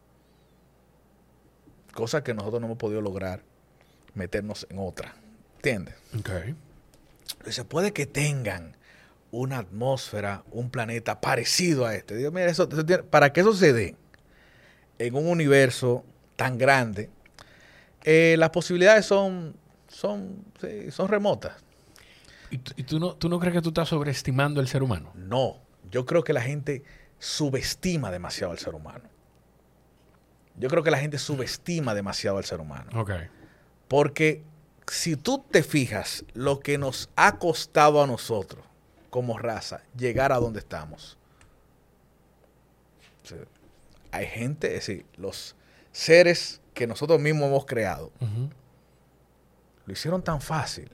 cosa que nosotros no hemos podido lograr, meternos en otra, ¿entiendes? Okay. Entonces puede que tengan una atmósfera, un planeta parecido a este. Digo, mira, eso, eso tiene, para que eso se dé en un universo tan grande, eh, las posibilidades son, son, sí, son remotas. ¿Y, tú, y tú, no, tú no crees que tú estás sobreestimando el ser humano? No, yo creo que la gente subestima demasiado al ser humano. Yo creo que la gente subestima demasiado al ser humano. Okay. Porque si tú te fijas lo que nos ha costado a nosotros como raza llegar a donde estamos. O sea, hay gente, es decir, los seres que nosotros mismos hemos creado, uh-huh. lo hicieron tan fácil.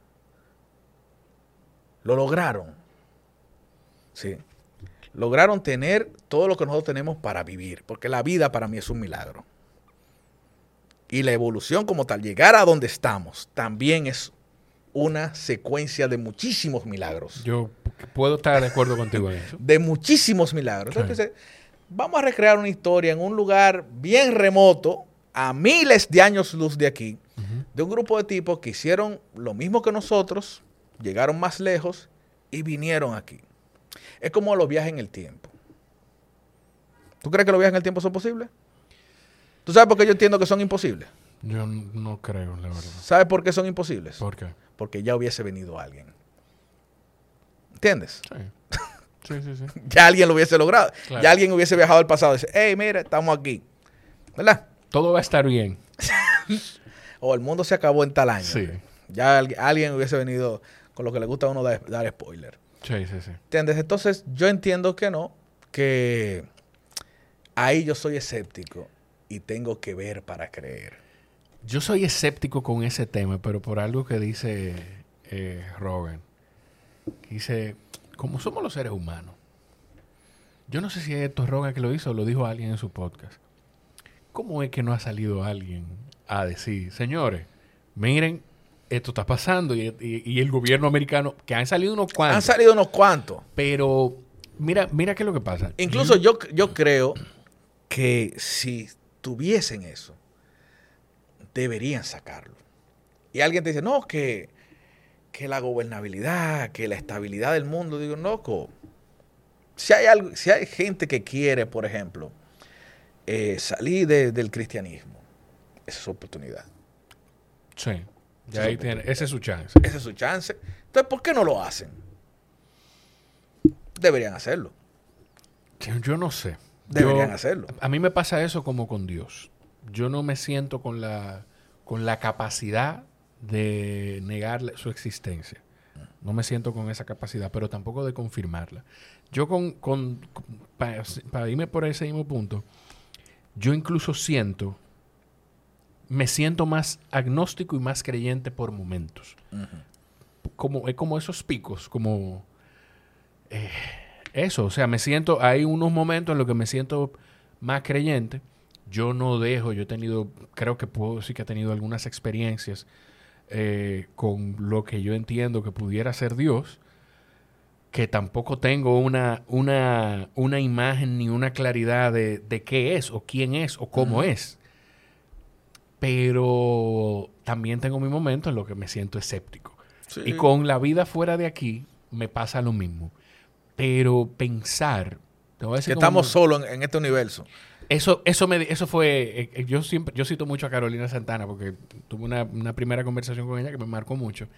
Lo lograron. Sí. Lograron tener todo lo que nosotros tenemos para vivir, porque la vida para mí es un milagro. Y la evolución como tal, llegar a donde estamos, también es una secuencia de muchísimos milagros. Yo puedo estar de acuerdo contigo en eso. De muchísimos milagros. Entonces, sí. Vamos a recrear una historia en un lugar bien remoto, a miles de años luz de aquí, uh-huh. de un grupo de tipos que hicieron lo mismo que nosotros, llegaron más lejos y vinieron aquí. Es como los viajes en el tiempo. ¿Tú crees que los viajes en el tiempo son posibles? ¿Tú sabes por qué yo entiendo que son imposibles? Yo no creo, la verdad. ¿Sabes por qué son imposibles? ¿Por qué? Porque ya hubiese venido alguien. ¿Entiendes? Sí. Sí, sí, sí. Ya alguien lo hubiese logrado. Claro. Ya alguien hubiese viajado al pasado y dice, hey, mira, estamos aquí. ¿Verdad? Todo va a estar bien. O el mundo se acabó en tal año. Sí. Ya alguien hubiese venido con lo que le gusta a uno dar, dar spoiler. Sí, sí, sí. ¿Entiendes? Entonces, yo entiendo que no, que ahí yo soy escéptico y tengo que ver para creer. Yo soy escéptico con ese tema, pero por algo que dice eh, Rogan. Dice, como somos los seres humanos. Yo no sé si esto es Rogan que lo hizo o lo dijo alguien en su podcast. ¿Cómo es que no ha salido alguien a decir, señores, miren, esto está pasando y, y, y el gobierno americano, que han salido unos cuantos. Han salido unos cuantos. Pero mira, mira qué es lo que pasa. Incluso yo, yo creo que si tuviesen eso, deberían sacarlo. Y alguien te dice, no, que, que la gobernabilidad, que la estabilidad del mundo. Digo, loco, si hay, algo, si hay gente que quiere, por ejemplo, eh, salir de, del cristianismo, esa es su oportunidad. Sí. Ya ahí tiene, ese es su chance. Ese es su chance. Entonces, ¿por qué no lo hacen? Deberían hacerlo. Yo, yo no sé. Deberían yo, hacerlo. A mí me pasa eso como con Dios. Yo no me siento con la, con la capacidad de negar su existencia. No me siento con esa capacidad, pero tampoco de confirmarla. Yo con, con, con para, para irme por ese mismo punto, yo incluso siento, me siento más agnóstico y más creyente por momentos. Uh-huh. Como, es como esos picos, como eh, eso. O sea, me siento, hay unos momentos en los que me siento más creyente. Yo no dejo, yo he tenido, creo que puedo decir que he tenido algunas experiencias eh, con lo que yo entiendo que pudiera ser Dios, que tampoco tengo una, una, una imagen ni una claridad de, de qué es, o quién es, o cómo uh-huh. es. Pero también tengo mi momento en lo que me siento escéptico. Sí. Y con la vida fuera de aquí me pasa lo mismo. Pero pensar... Te voy a decir que estamos me... solos en, en este universo. Eso, eso, me, eso fue... Eh, yo siempre yo cito mucho a Carolina Santana porque tuve una, una primera conversación con ella que me marcó mucho.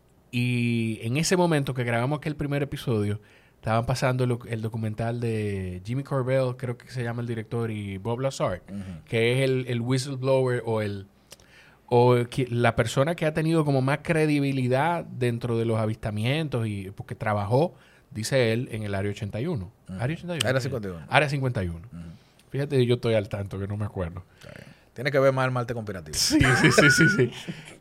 Y en ese momento que grabamos aquel primer episodio, estaban pasando el, el documental de Jimmy Corbell, creo que se llama el director, y Bob Lazar, uh-huh. que es el, el whistleblower o el o que, la persona que ha tenido como más credibilidad dentro de los avistamientos, y porque trabajó, dice él, en el Área ochenta y uno. Uh-huh. ¿Área ochenta y uno? Área cincuenta y uno. Área cincuenta y uno. Uh-huh. Fíjate, yo estoy al tanto, que no me acuerdo. Tiene que ver más el Marte Conspirativo. Sí, sí, sí, sí, sí.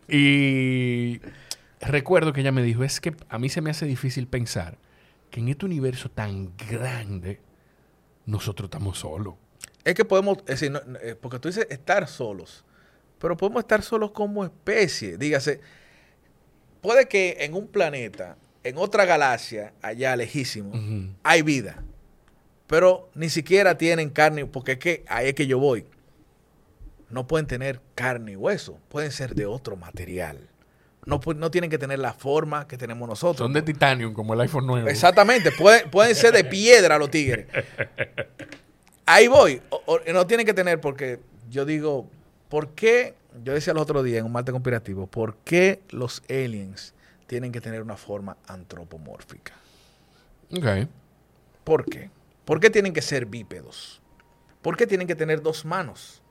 Y recuerdo que ella me dijo, es que a mí se me hace difícil pensar que en este universo tan grande nosotros estamos solos. Es que podemos, es decir, no, porque tú dices estar solos, pero podemos estar solos como especie. Dígase, puede que en un planeta, en otra galaxia, allá lejísimo, uh-huh. hay vida, pero ni siquiera tienen carne, porque es que ahí es que yo voy. No pueden tener carne y hueso, pueden ser de otro material. No, no tienen que tener la forma que tenemos nosotros. Son de titanium, como el iPhone nuevo. Exactamente. Pueden, pueden ser de piedra los tigres. Ahí voy. O, o, no tienen que tener, porque yo digo, ¿por qué? Yo decía el otro día en un martes conspirativo, ¿por qué los aliens tienen que tener una forma antropomórfica? Ok. ¿Por qué? ¿Por qué tienen que ser bípedos? ¿Por qué tienen que tener dos manos?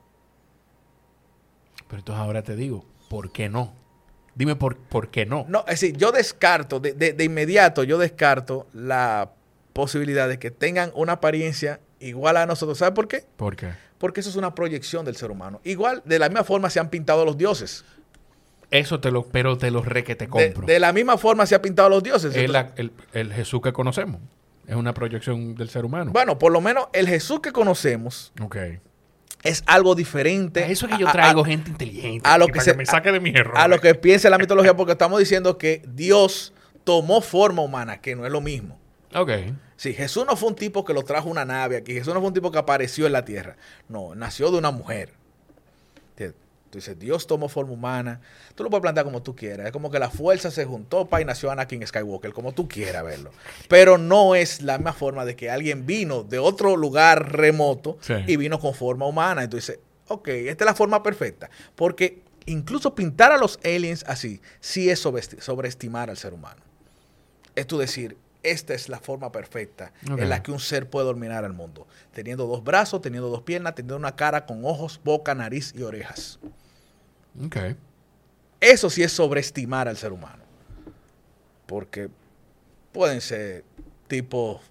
Pero entonces ahora te digo, ¿por qué no? Dime por, por qué no. No, es decir, yo descarto, de, de, de inmediato yo descarto la posibilidad de que tengan una apariencia igual a nosotros. ¿Sabes por qué? ¿Por qué? Porque eso es una proyección del ser humano. Igual, de la misma forma se han pintado los dioses. Eso te lo, pero te lo re que te compro. De, de la misma forma se han pintado los dioses. El, el, el Jesús que conocemos es una proyección del ser humano. Bueno, por lo menos el Jesús que conocemos... Ok. Es algo diferente. A eso es que yo traigo a, gente inteligente. A lo que, que, se, que me saque de mi error. A lo que piensa la mitología, porque estamos diciendo que Dios tomó forma humana, que no es lo mismo. Ok. Sí, Jesús no fue un tipo que lo trajo una nave aquí. Jesús no fue un tipo que apareció en la tierra. No, nació de una mujer. Entonces, Dios tomó forma humana. Tú lo puedes plantear como tú quieras. Es como que la fuerza se juntó para y nació Anakin Skywalker, como tú quieras verlo. Pero no es la misma forma de que alguien vino de otro lugar remoto sí. y vino con forma humana. Entonces, ok, esta es la forma perfecta. Porque incluso pintar a los aliens así, sí es sobreestimar al ser humano. Es tú decir, esta es la forma perfecta okay. en la que un ser puede dominar al mundo. Teniendo dos brazos, teniendo dos piernas, teniendo una cara con ojos, boca, nariz y orejas. Okay. Eso sí es sobreestimar al ser humano. Porque pueden ser tipos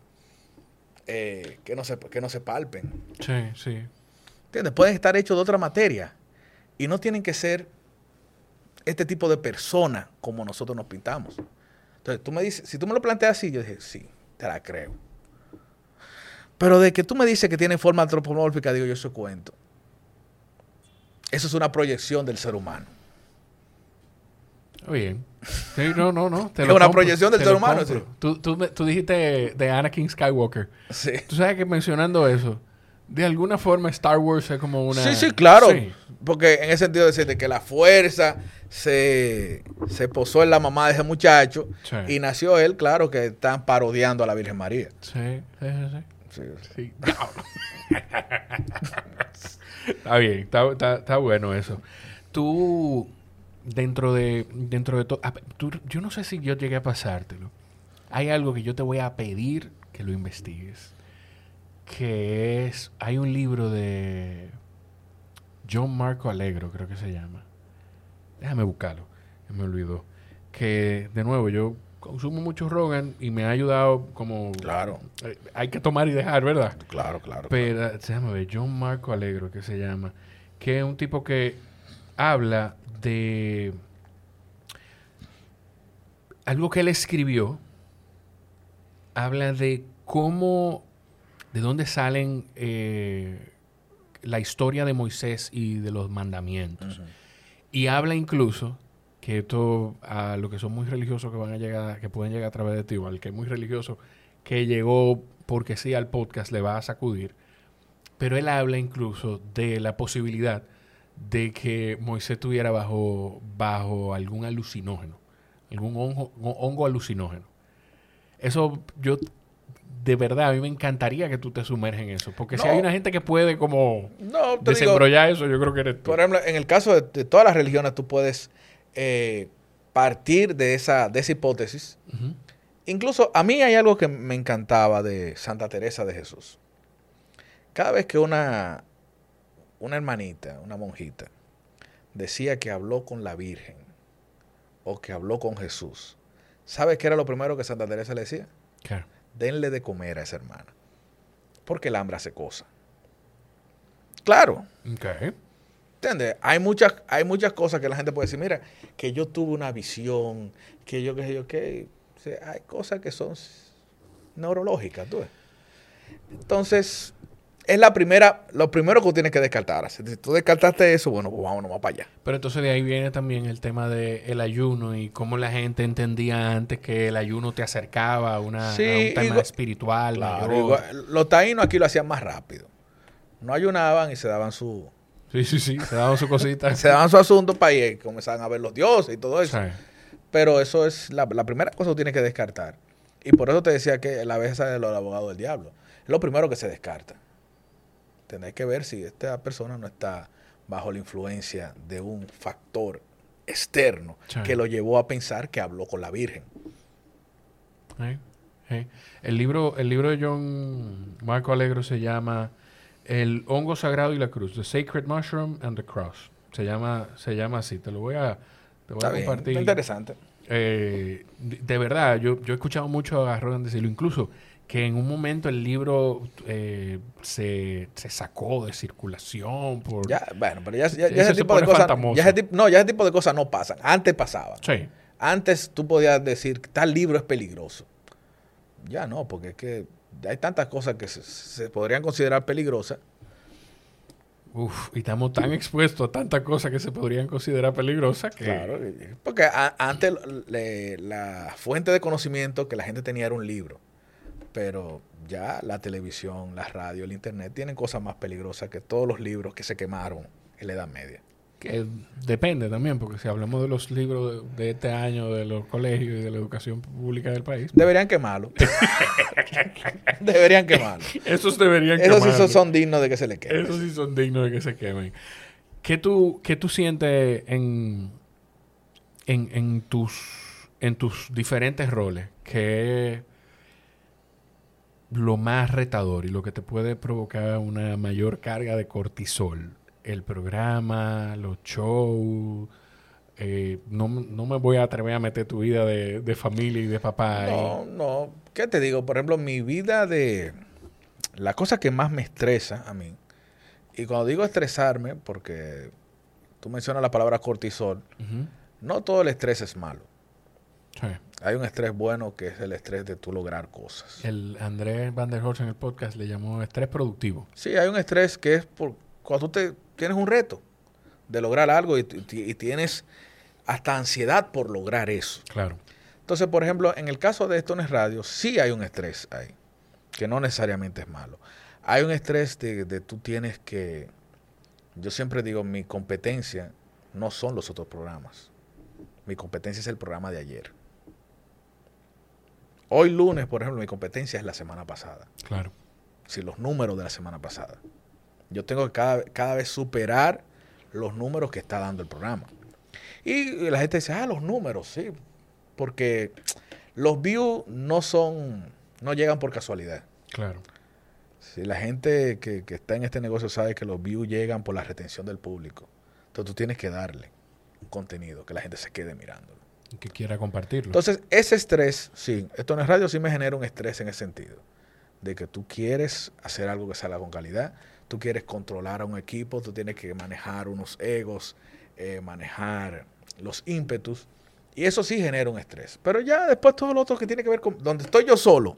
eh, que, no se, que no se palpen. Sí, sí. ¿Entiendes? Pueden estar hechos de otra materia. Y no tienen que ser este tipo de persona como nosotros nos pintamos. Entonces, tú me dices, si tú me lo planteas así, yo dije, sí, te la creo. Pero de que tú me dices que tiene forma antropomórfica, digo yo, eso cuento. Eso es una proyección del ser humano. Bien. Sí, no, no, no. Te es lo una compro, proyección del ser humano. Sí. Tú, tú, tú dijiste de Anakin Skywalker. Sí. Tú sabes que mencionando eso, De alguna forma Star Wars es como una... Sí, sí, claro. Sí. Porque en ese sentido decirte que la fuerza se, se posó en la mamá de ese muchacho Sí. y nació él, claro que están parodiando a la Virgen María. Sí, sí, sí. Sí, sí. Sí. Está bien, está, está, está bueno eso. Tú, dentro de, dentro de todo, yo no sé si yo llegué a pasártelo. Hay algo que yo te voy a pedir que lo investigues. Que es, hay un libro de John Marco Alegro, creo que se llama. Déjame buscarlo, me olvidó. Que, de nuevo, yo consumo mucho Rogan y me ha ayudado como... Claro. Eh, hay que tomar y dejar, ¿verdad? Claro, claro. Pero, claro. se llama John Marco Alegro, que se llama. Que es un tipo que habla de... algo que él escribió. Habla de cómo... de dónde salen eh, la historia de Moisés y de los mandamientos. Uh-huh. Y habla incluso que esto a los que son muy religiosos que van a llegar, que pueden llegar a través de ti, o al que es muy religioso que llegó porque sí al podcast le va a sacudir. Pero él habla incluso de la posibilidad de que Moisés estuviera bajo, bajo algún alucinógeno, algún hongo, hongo alucinógeno. Eso yo... de verdad, a mí me encantaría que tú te sumerges en eso. Porque no, si hay una gente que puede como no, desembrollar digo, eso, yo creo que eres tú. Por ejemplo, en el caso de, de todas las religiones, tú puedes eh, partir de esa, de esa hipótesis. Uh-huh. Incluso a mí hay algo que me encantaba de Santa Teresa de Jesús. Cada vez que una, una hermanita, una monjita, decía que habló con la Virgen o que habló con Jesús, ¿sabes qué era lo primero que Santa Teresa le decía? Claro. Denle de comer a esa hermana. Porque el hambre hace cosas. Claro. Okay. ¿Entiendes? Hay muchas, hay muchas cosas que la gente puede decir. Mira, que yo tuve una visión, que yo, que yo, que... O sea, hay cosas que son neurológicas, ¿tú ves? Entonces, es la primera, lo primero que tú tienes que descartar. Si tú descartaste eso, bueno, pues vámonos más para allá. Pero entonces de ahí viene también el tema del ayuno y cómo la gente entendía antes que el ayuno te acercaba a, una, sí, a un tema igual, espiritual. Claro, igual, los taínos aquí lo hacían más rápido. No ayunaban y se daban su... Sí, sí, sí, se daban su cosita. se daban su asunto para ir, comenzaban a ver los dioses y todo eso. Sí. Pero eso es la, la primera cosa que tienes que descartar. Y por eso te decía que la belleza de los abogados del diablo. Es lo primero que se descarta. Tenés que ver si esta persona no está bajo la influencia de un factor externo sí. que lo llevó a pensar que habló con la Virgen. Sí, sí. El libro, el libro de John Marco Alegro se llama El hongo sagrado y la cruz, The Sacred Mushroom and the Cross. Se llama, se llama así. Te lo voy a, te voy está a compartir. Bien, está interesante. Eh, de, de verdad, yo, yo he escuchado mucho a Rogan decirlo, incluso que en un momento el libro eh, se, se sacó de circulación por... Ya, bueno, pero ya, ya, ya ese tipo de cosas... Ya ese tipo, no, ya ese tipo de cosas no pasan. Antes pasaban. Sí. Antes tú podías decir que tal libro es peligroso. Ya no, porque es que hay tantas cosas que se, se podrían considerar peligrosas. Uf, y estamos tan expuestos a tantas cosas que se podrían considerar peligrosas que... Claro, porque a, antes le, la fuente de conocimiento que la gente tenía era un libro. Pero ya la televisión, la radio, el internet tienen cosas más peligrosas que todos los libros que se quemaron en la Edad Media. Que depende también, porque si hablamos de los libros de, de este año, de los colegios y de la educación pública del país... Deberían quemarlo. deberían quemarlo. Esos deberían Esos quemarlo. sí son, son dignos de que se les quemen. Esos sí son dignos de que se quemen. ¿Qué tú, qué tú sientes en, en, en, tus, en tus diferentes roles? ¿Qué lo más retador y lo que te puede provocar una mayor carga de cortisol? El programa, los shows. Eh, no, no me voy a atrever a meter tu vida de, de familia y de papá. No, y... no. ¿Qué te digo? Por ejemplo, mi vida de... La cosa que más me estresa a mí, y cuando digo estresarme, porque tú mencionas la palabra cortisol, uh-huh. no todo el estrés es malo. Sí. Hay un estrés bueno que es el estrés de tú lograr cosas. El Andrés Van der Horst en el podcast le llamó estrés productivo. Sí, hay un estrés que es por cuando tú te, tienes un reto de lograr algo y, y, y tienes hasta ansiedad por lograr eso. Claro. Entonces, por ejemplo, en el caso de Stones Radio, sí hay un estrés ahí, que no necesariamente es malo. hay un estrés de, de tú tienes que... Yo siempre digo, mi competencia no son los otros programas. Mi competencia es el programa de ayer. Hoy lunes, por ejemplo, mi competencia es la semana pasada. Claro. Sí, los números de la semana pasada. Yo tengo que cada, cada vez superar los números que está dando el programa. Y la gente dice, ah, los números, sí. Porque los views no son, no llegan por casualidad. Claro. Sí, la gente que, que está en este negocio sabe que los views llegan por la retención del público. Entonces tú tienes que darle un contenido que la gente se quede mirándolo. Y que quiera compartirlo. Entonces, ese estrés, sí, esto en el radio sí me genera un estrés en ese sentido. De que tú quieres hacer algo que salga con calidad, tú quieres controlar a un equipo, tú tienes que manejar unos egos, eh, manejar los ímpetus, y eso sí genera un estrés. Pero ya después todo lo otro que tiene que ver con donde estoy yo solo.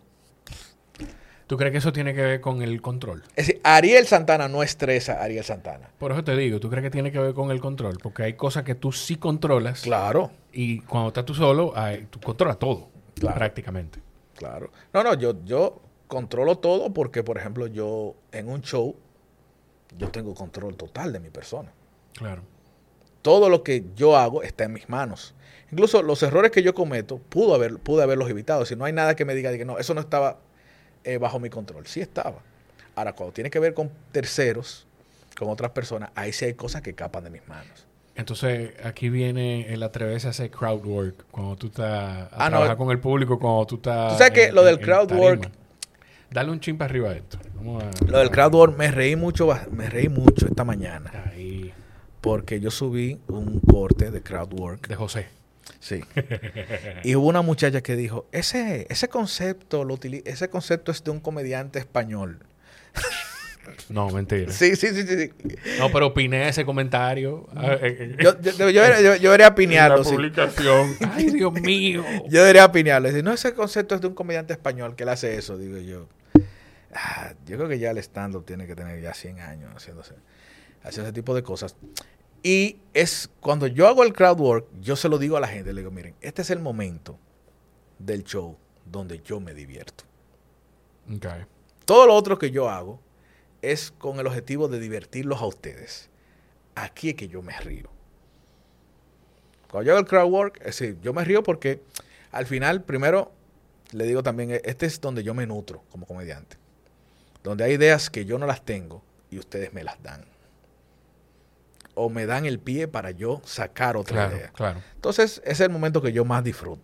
¿Tú crees que eso tiene que ver con el control? Es decir, Ariel Santana no estresa a Ariel Santana. Por eso te digo, ¿tú crees que tiene que ver con el control? Porque hay cosas que tú sí controlas. Claro. Y cuando estás tú solo, hay, tú controlas todo, Claro. prácticamente. Claro. No, no, yo, yo controlo todo porque, por ejemplo, yo en un show, yo tengo control total de mi persona. Claro. Todo lo que yo hago está en mis manos. Incluso los errores que yo cometo, pudo haber, pude haberlos evitado. Si no hay nada que me diga de que no, eso no estaba eh, bajo mi control. Sí estaba. Ahora, cuando tiene que ver con terceros, con otras personas, ahí sí hay cosas que escapan de mis manos. Entonces, aquí viene el atreverse a hacer crowd work. Cuando tú estás a Ah, trabajar no. con el público, cuando tú estás... Tú sabes que en- lo del en- en crowd tarima. work- Dale un chin para arriba a esto. Vamos a... Lo del crowd work, me reí mucho, me reí mucho esta mañana. Ahí. Porque yo subí un corte de crowd work. De José. Sí. Y hubo una muchacha que dijo, ese, ese concepto lo utili- ese concepto es de un comediante español. No, mentira. Sí, sí, sí, sí. sí. No, pero opiné ese comentario. Ah, eh, eh, Yo, yo, yo, yo, yo- yo debería en pinearlo. la sí. publicación. Ay, Dios mío. Yo debería pinearlo. Decir, no, ese concepto es de un comediante español que él hace eso, digo yo. Ah, yo creo que ya el stand-up tiene que tener ya cien años haciéndose, haciendo ese tipo de cosas. Y es cuando yo hago el crowd work, yo se lo digo a la gente, le digo, miren, este es el momento del show donde yo me divierto. Okay. Todo lo otro que yo hago es con el objetivo de divertirlos a ustedes. Aquí es que yo me río. Cuando yo hago el crowd work, es decir, yo me río porque al final, primero, le digo también, este es donde yo me nutro como comediante. Donde hay ideas que yo no las tengo y ustedes me las dan. O me dan el pie para yo sacar otra Claro, idea. claro. Entonces, ese es el momento que yo más disfruto.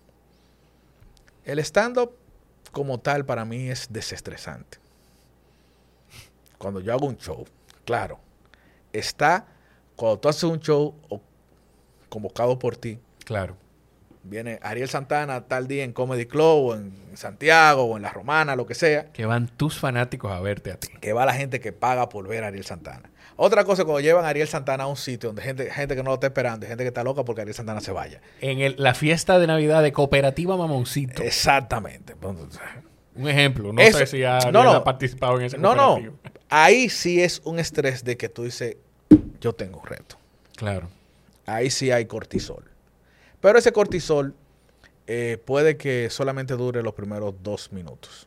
El stand-up como tal para mí es desestresante. Cuando yo hago un show, claro, está, cuando tú haces un show o- convocado por ti, Claro. viene Ariel Santana tal día en Comedy Club o en Santiago o en La Romana, lo que sea, Que van tus fanáticos a verte a ti. que va la gente que paga por ver a Ariel Santana. Otra cosa, cuando llevan a Ariel Santana a un sitio donde gente, gente que no lo está esperando, y gente que está loca porque Ariel Santana se vaya. En el- la fiesta de Navidad de Cooperativa Mamoncito. Exactamente. Un ejemplo. No Eso- sé si ha, no, no. ha participado en ese No, no. cooperativo. Ahí sí es un estrés de que tú dices, yo tengo un reto. Claro. Ahí sí hay cortisol. Pero ese cortisol eh, puede que solamente dure los primeros dos minutos.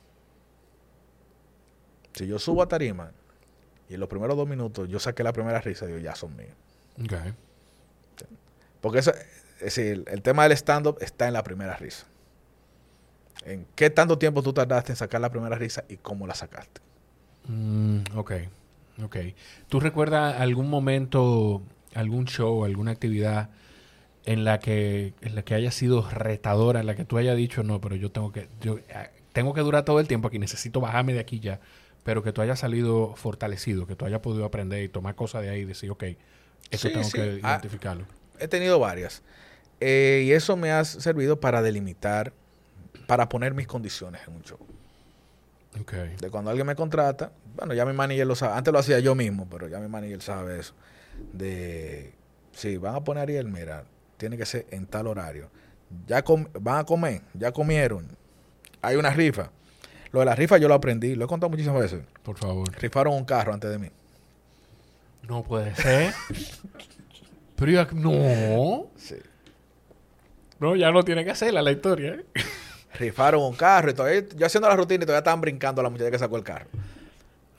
Si yo subo a tarima y en los primeros dos minutos yo saqué la primera risa, digo, ya son míos. Okay. Porque eso, es decir, el tema del stand-up está en la primera risa. ¿En qué tanto tiempo tú tardaste en sacar la primera risa y cómo la sacaste? Mm, ok. Ok. ¿Tú recuerdas algún momento, algún show, alguna actividad en la que, en la que haya sido retadora, en la que tú hayas dicho, no, pero yo tengo que, yo eh, tengo que durar todo el tiempo aquí, necesito bajarme de aquí ya, pero que tú hayas salido fortalecido, que tú hayas podido aprender y tomar cosas de ahí y decir, ok, eso Sí, tengo sí. que Ah, identificarlo? He tenido varias. Eh, y eso me ha servido para delimitar, para poner mis condiciones en un show. Ok. De cuando alguien me contrata, bueno, ya mi manager lo sabe. Antes lo hacía yo mismo, pero ya mi manager sabe eso. De, si van a poner a Ariel, mira, tiene que ser en tal horario. Ya com- van a comer, ya comieron. Hay una rifa. Lo de la rifa yo lo aprendí, lo he contado muchísimas veces. Por favor. Rifaron un carro antes de mí. No puede ser. Pero ya, no. Sí. No, ya no tiene que hacerla la historia. ¿eh? Rifaron un carro y todavía, yo haciendo la rutina y todavía estaban brincando a la muchacha que sacó el carro.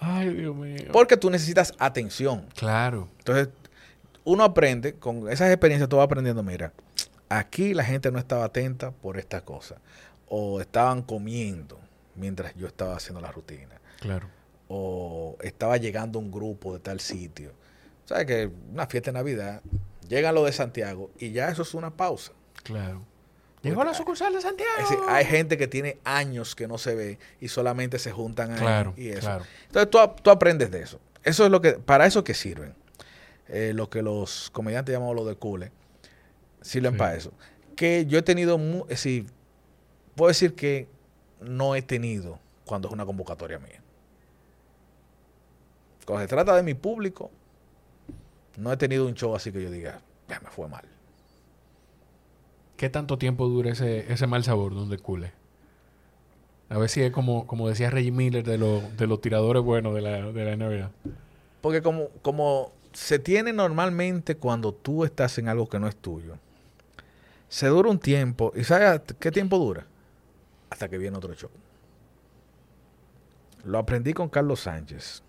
Ay, Dios mío. Porque tú necesitas atención. Claro. Entonces, uno aprende, con esas experiencias tú vas aprendiendo, mira, aquí la gente no estaba atenta por esta cosa. O estaban comiendo mientras yo estaba haciendo la rutina. Claro. O estaba llegando un grupo de tal sitio. ¿Sabes que una fiesta de Navidad, llegan los de Santiago y ya eso es una pausa? Claro. Llegó la sucursal de Santiago. Es decir, hay gente que tiene años que no se ve y solamente se juntan ahí Claro, y eso. claro. Entonces tú, tú aprendes de eso. Eso es lo que, para eso que sirven. Eh, lo que los comediantes llamamos lo de cule, sirven Sí. para eso. Que yo he tenido, mu- es decir, puedo decir que no he tenido cuando es una convocatoria mía. Cuando se trata de mi público, no he tenido un show así que yo diga, ya me fue mal. ¿Qué tanto tiempo dura ese, ese mal sabor donde cule? A ver si es como, como decía Reggie Miller de, lo- de los tiradores buenos de la, de la N B A. Porque como, como se tiene normalmente cuando tú estás en algo que no es tuyo, se dura un tiempo. ¿Y sabes qué tiempo dura? Hasta que viene otro show. Lo aprendí con Carlos Sánchez.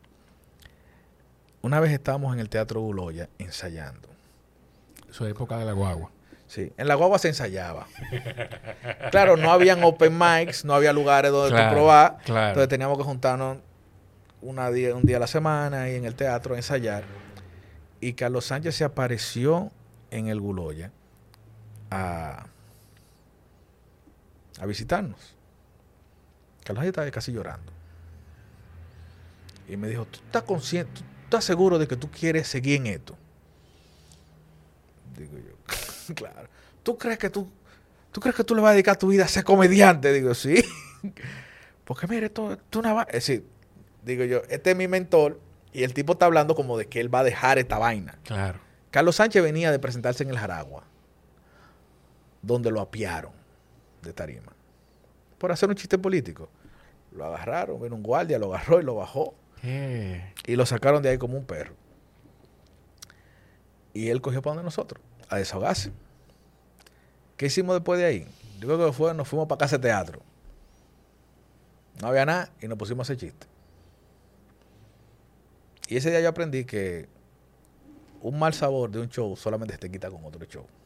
Una vez estábamos en el Teatro Buloya ensayando. Su época de la guagua. Sí, en la guagua se ensayaba. Claro, no habían open mics, no había lugares donde Claro, tú probar. claro. Entonces teníamos que juntarnos una día, un día a la semana y en el teatro a ensayar. Y Carlos Sánchez se apareció en el Buloya a, a visitarnos. Carlos Sánchez estaba casi llorando. Y me dijo, ¿tú estás consciente, tú estás seguro de que tú quieres seguir en esto? Digo yo, claro. ¿Tú crees que tú, tú crees que tú le vas a dedicar tu vida a ser comediante? Digo, sí. Porque mire, esto, esto es una va-". Es decir, digo yo, este es mi mentor y el tipo está hablando como de que él va a dejar esta vaina. Claro. Carlos Sánchez venía de presentarse en el Jaragua, donde lo apiaron de tarima por hacer un chiste político. Lo agarraron, vino un guardia, lo agarró y lo bajó ¿Qué? y lo sacaron de ahí como un perro. Y él cogió para donde nosotros, a desahogarse. ¿Qué hicimos después de ahí? Yo creo que fue, nos fuimos para casa de teatro. No había nada y nos pusimos a hacer chistes. Y ese día yo aprendí que un mal sabor de un show solamente se te quita con otro show.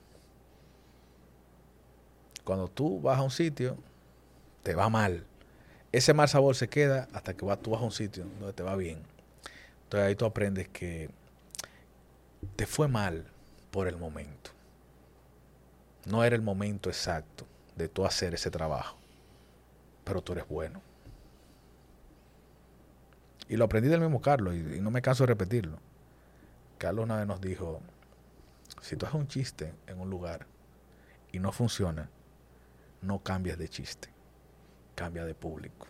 Cuando tú vas a un sitio, te va mal. Ese mal sabor se queda hasta que vas, tú vas a un sitio donde te va bien. Entonces ahí tú aprendes que te fue mal por el momento. No era el momento exacto de tú hacer ese trabajo. Pero tú eres bueno. Y lo aprendí del mismo Carlos y, y no me canso de repetirlo. Carlos una vez nos dijo, si tú haces un chiste en un lugar y no funciona, no cambies de chiste. Cambia de público.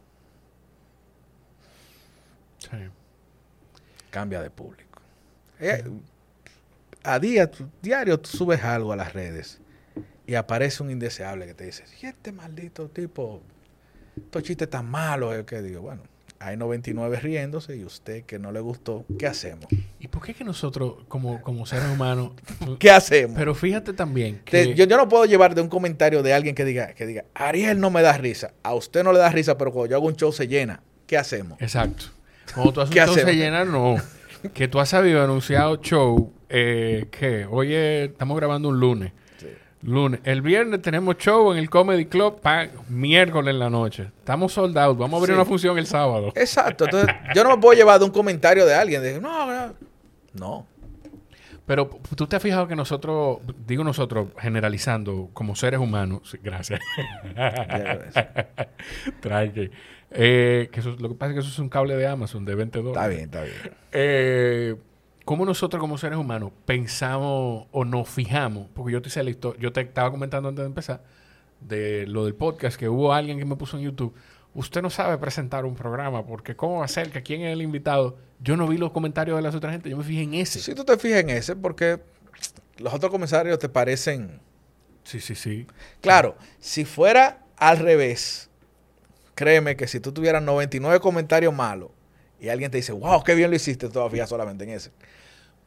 Sí. Cambia de público. Eh, a día, tu- diario tú subes algo a las redes y aparece un indeseable que te dice, y este maldito tipo, estos chistes tan malos, eh, que digo, bueno, hay noventa y nueve riéndose y usted que no le gustó, ¿qué hacemos? ¿Y por qué que nosotros, como, como seres humanos... ¿Qué hacemos? Pero fíjate también que... Te- yo, yo no puedo llevar de un comentario de alguien que diga, que diga, Ariel no me da risa, a usted no le da risa, pero cuando yo hago un show se llena. ¿Qué hacemos? Exacto. Cuando tú haces ¿Qué un show se hacemos? llena, no. Que tú has sabido anunciar show, eh, que hoy es- estamos grabando un lunes. Sí. Lunes. El viernes tenemos show en el Comedy Club, pa, miércoles en la noche. Estamos sold out. Vamos a abrir Sí. una función el sábado. Exacto. Entonces, yo no me puedo llevar de un comentario de alguien. De, no, no. No. Pero tú te has fijado que nosotros, digo nosotros, generalizando como seres humanos, sí, gracias. Ya ves. Tranqui. Eh, que eso- lo que pasa es que eso es un cable de Amazon de veinte Está dólares. bien, está bien. Eh, ¿Cómo nosotros como seres humanos pensamos o nos fijamos? Porque yo te hice la histo- yo te estaba comentando antes de empezar de lo del podcast, que hubo alguien que me puso en YouTube. Usted no sabe presentar un programa, porque ¿cómo va a ser? ¿Que quién es el invitado? Yo no vi los comentarios de las otras gente, yo me fijé en ese. Si tú te fijas en ese, porque los otros comentarios te parecen... Sí, sí, sí. Claro, si fuera al revés, créeme que si tú tuvieras noventa y nueve comentarios malos y alguien te dice, wow, qué bien lo hiciste, tú te vas a fijar solamente en ese.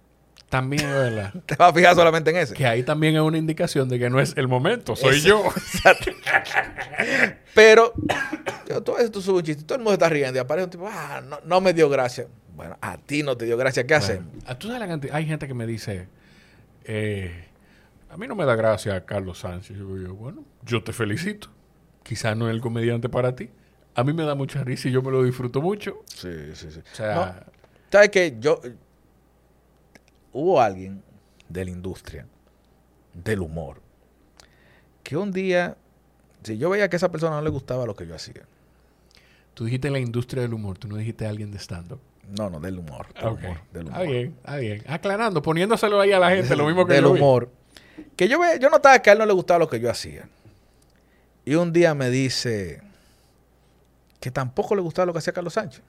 También es verdad. Te vas a fijar solamente en ese. Que ahí también es una indicación de que no es el momento, soy Ese- yo. Exacto. Pero, yo, todo esto sube un chiste, todo el mundo está riendo y aparece un tipo, ah, no, no me dio gracia. Bueno, a ti no te dio gracia, ¿qué hacemos? Bueno, ¿tú sabes la cantidad? Hay gente que me dice, eh, a mí no me da gracia Carlos Sánchez. Yo digo, bueno, yo te felicito. Quizás no es el comediante para ti. A mí me da mucha risa y yo me lo disfruto mucho. Sí, sí, sí. O sea, No, ¿sabes qué? Yo, hubo alguien de la industria del humor que un día, si yo veía que a esa persona no le gustaba lo que yo hacía, tú dijiste la industria del humor, tú no dijiste alguien de stand-up. no, no, del humor, del Ok. humor, del Está humor. bien, está bien. Aclarando, poniéndoselo ahí a la gente, lo mismo que del yo vi. humor, que yo, ve- yo notaba que a él no le gustaba lo que yo hacía. Y un día me dice que tampoco le gustaba lo que hacía Carlos Sánchez.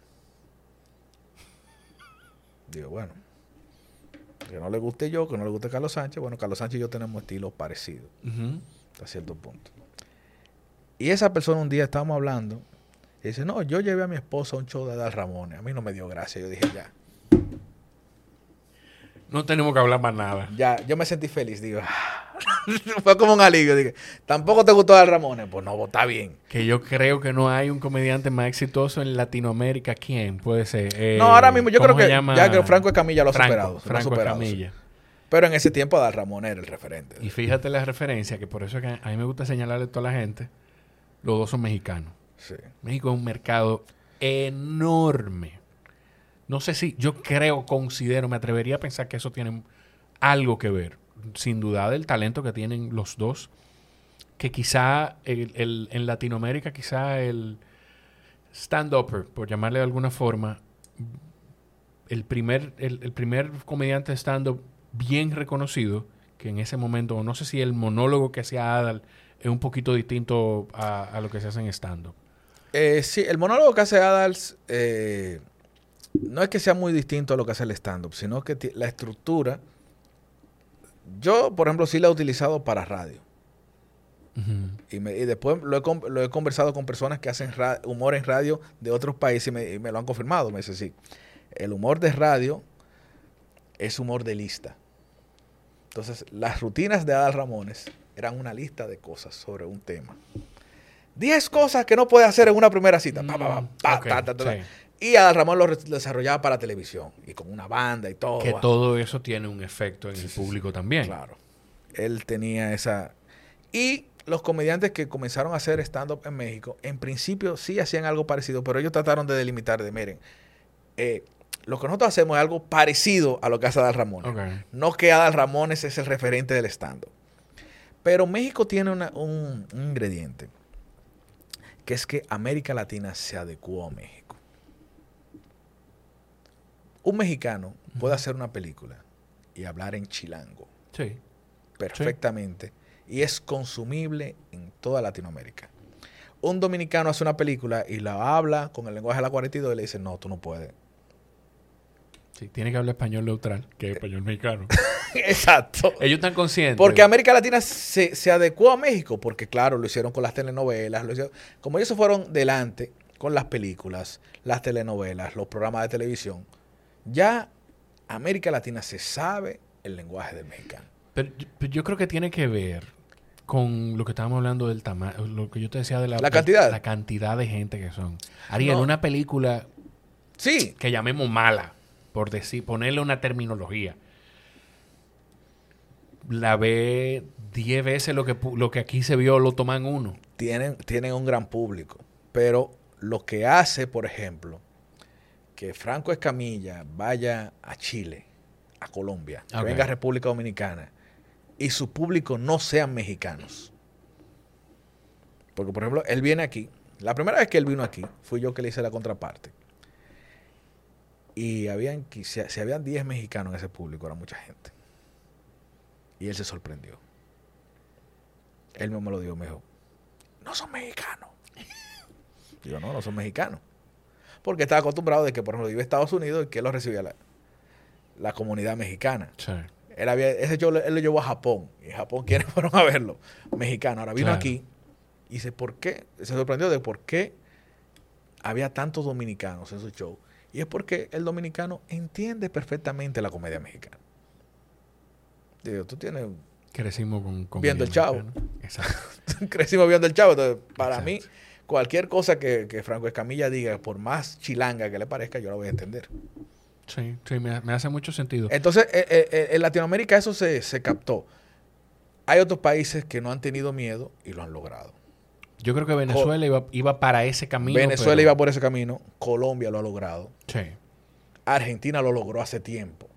Digo, bueno, que no le guste yo, que no le guste Carlos Sánchez. Bueno, Carlos Sánchez y yo tenemos estilos parecidos Ujú. hasta cierto punto. Y esa persona un día estábamos hablando y dice, no, yo llevé a mi esposa a un show de Adal Ramones. A mí no me dio gracia. Yo dije, ya, No tenemos que hablar más nada. ya, yo me sentí feliz. Digo, fue como un alivio. Dije, tampoco te gustó Adal Ramones. Pues no, está bien. Que yo creo que no hay un comediante más exitoso en Latinoamérica. ¿Quién puede ser? Eh, No, ahora mismo yo ¿cómo creo se que llama? ya que Franco Escamilla lo ha Franco, superado. lo ha Franco superado, Escamilla. sí. Pero en ese tiempo Adal Ramones era el referente. Y fíjate la referencia, que por eso es que a mí me gusta señalarle a toda la gente, los dos son mexicanos. Sí. México es un mercado enorme. No sé si, yo creo, considero, me atrevería a pensar que eso tiene algo que ver. Sin duda del talento que tienen los dos. Que quizá el, el- en Latinoamérica, quizá el stand-upper, por llamarle de alguna forma, el primer, el, el primer comediante de stand-up bien reconocido, que en ese momento, no sé si el monólogo que hacía Adal es un poquito distinto a, a lo que se hace en stand-up. Eh, sí, el monólogo que hace Adals eh, no es que sea muy distinto a lo que hace el stand-up, sino que ti- la estructura, yo, por ejemplo, sí la he utilizado para radio. Ujú. Y, me- y después lo he, con- lo he conversado con personas que hacen ra- humor en radio de otros países y me, y me lo han confirmado. Me dicen, sí, el humor de radio es humor de lista. Entonces, las rutinas de Adal Ramones eran una lista de cosas sobre un tema. Diez cosas que no puede hacer en una primera cita. Pa, pa, pa, pa, Ok, ta, ta, ta, ta. sí. Y Adal Ramón lo re- desarrollaba para televisión. Y con una banda y todo. Que Ah, todo eso tiene un efecto en Sí, el sí, sí. público también. Claro. Él tenía esa... Y los comediantes que comenzaron a hacer stand-up en México, en principio sí hacían algo parecido, pero ellos trataron de delimitar, de miren, eh, lo que nosotros hacemos es algo parecido a lo que hace Adal Ramones. Ok. No que Adal Ramones es el referente del stand-up. Pero México tiene una- un, un ingrediente, que es que América Latina se adecuó a México. Un mexicano puede hacer una película y hablar en chilango Sí. perfectamente y es consumible en toda Latinoamérica. Un dominicano hace una película y la habla con el lenguaje de la cuarenta y dos y le dice, no, tú no puedes. Sí, tiene que hablar español neutral, que es español mexicano. Exacto. Ellos están conscientes. Porque América Latina se, se adecuó a México, porque claro, lo hicieron con las telenovelas, lo hicieron- como ellos se fueron delante con las películas, las telenovelas, los programas de televisión, ya América Latina se sabe el lenguaje del mexicano. Pero, yo- pero yo creo que tiene que ver con lo que estábamos hablando del tamaño, lo que yo te decía de la, La cantidad. la cantidad de gente que son. Ariel, No. una película Sí, que llamemos mala, por decir, ponerle una terminología, la ve diez veces lo que, pu- lo que aquí se vio, lo toman uno. tienen, tienen un gran público, pero lo que hace, por ejemplo, que Franco Escamilla vaya a Chile, a Colombia, que Ok. venga a República Dominicana y su público no sean mexicanos. Porque, por ejemplo, él viene aquí. La primera vez que él vino aquí, fui yo que le hice la contraparte. Y habían, qui- si, si habían diez mexicanos en ese público, era mucha gente. Y él se sorprendió. Él mismo me lo dijo, me dijo, no son mexicanos. Digo, no, no son mexicanos. Porque estaba acostumbrado de que, por ejemplo, iba a Estados Unidos y que él lo recibía la, la comunidad mexicana. Sí. Él había, ese show él lo llevó a Japón. Y en Japón, ¿quiénes fueron a verlo? Mexicanos. Ahora vino Claro. aquí y dice, ¿por qué? Se sorprendió de por qué había tantos dominicanos en su show. Y es porque el dominicano entiende perfectamente la comedia mexicana. Digo, tú tienes... Crecimos con... con viendo el Chavo. Exacto. Crecimos viendo el Chavo. Entonces, para Exacto. mí, cualquier cosa que, que Franco Escamilla diga, por más chilanga que le parezca, yo la voy a entender. Sí, sí, me, me hace mucho sentido. Entonces, eh, eh, en Latinoamérica eso se, se captó. Hay otros países que no han tenido miedo y lo han logrado. Yo creo que Venezuela iba, iba para ese camino. Venezuela pero... iba por ese camino. Colombia lo ha logrado. Sí. Argentina lo logró hace tiempo.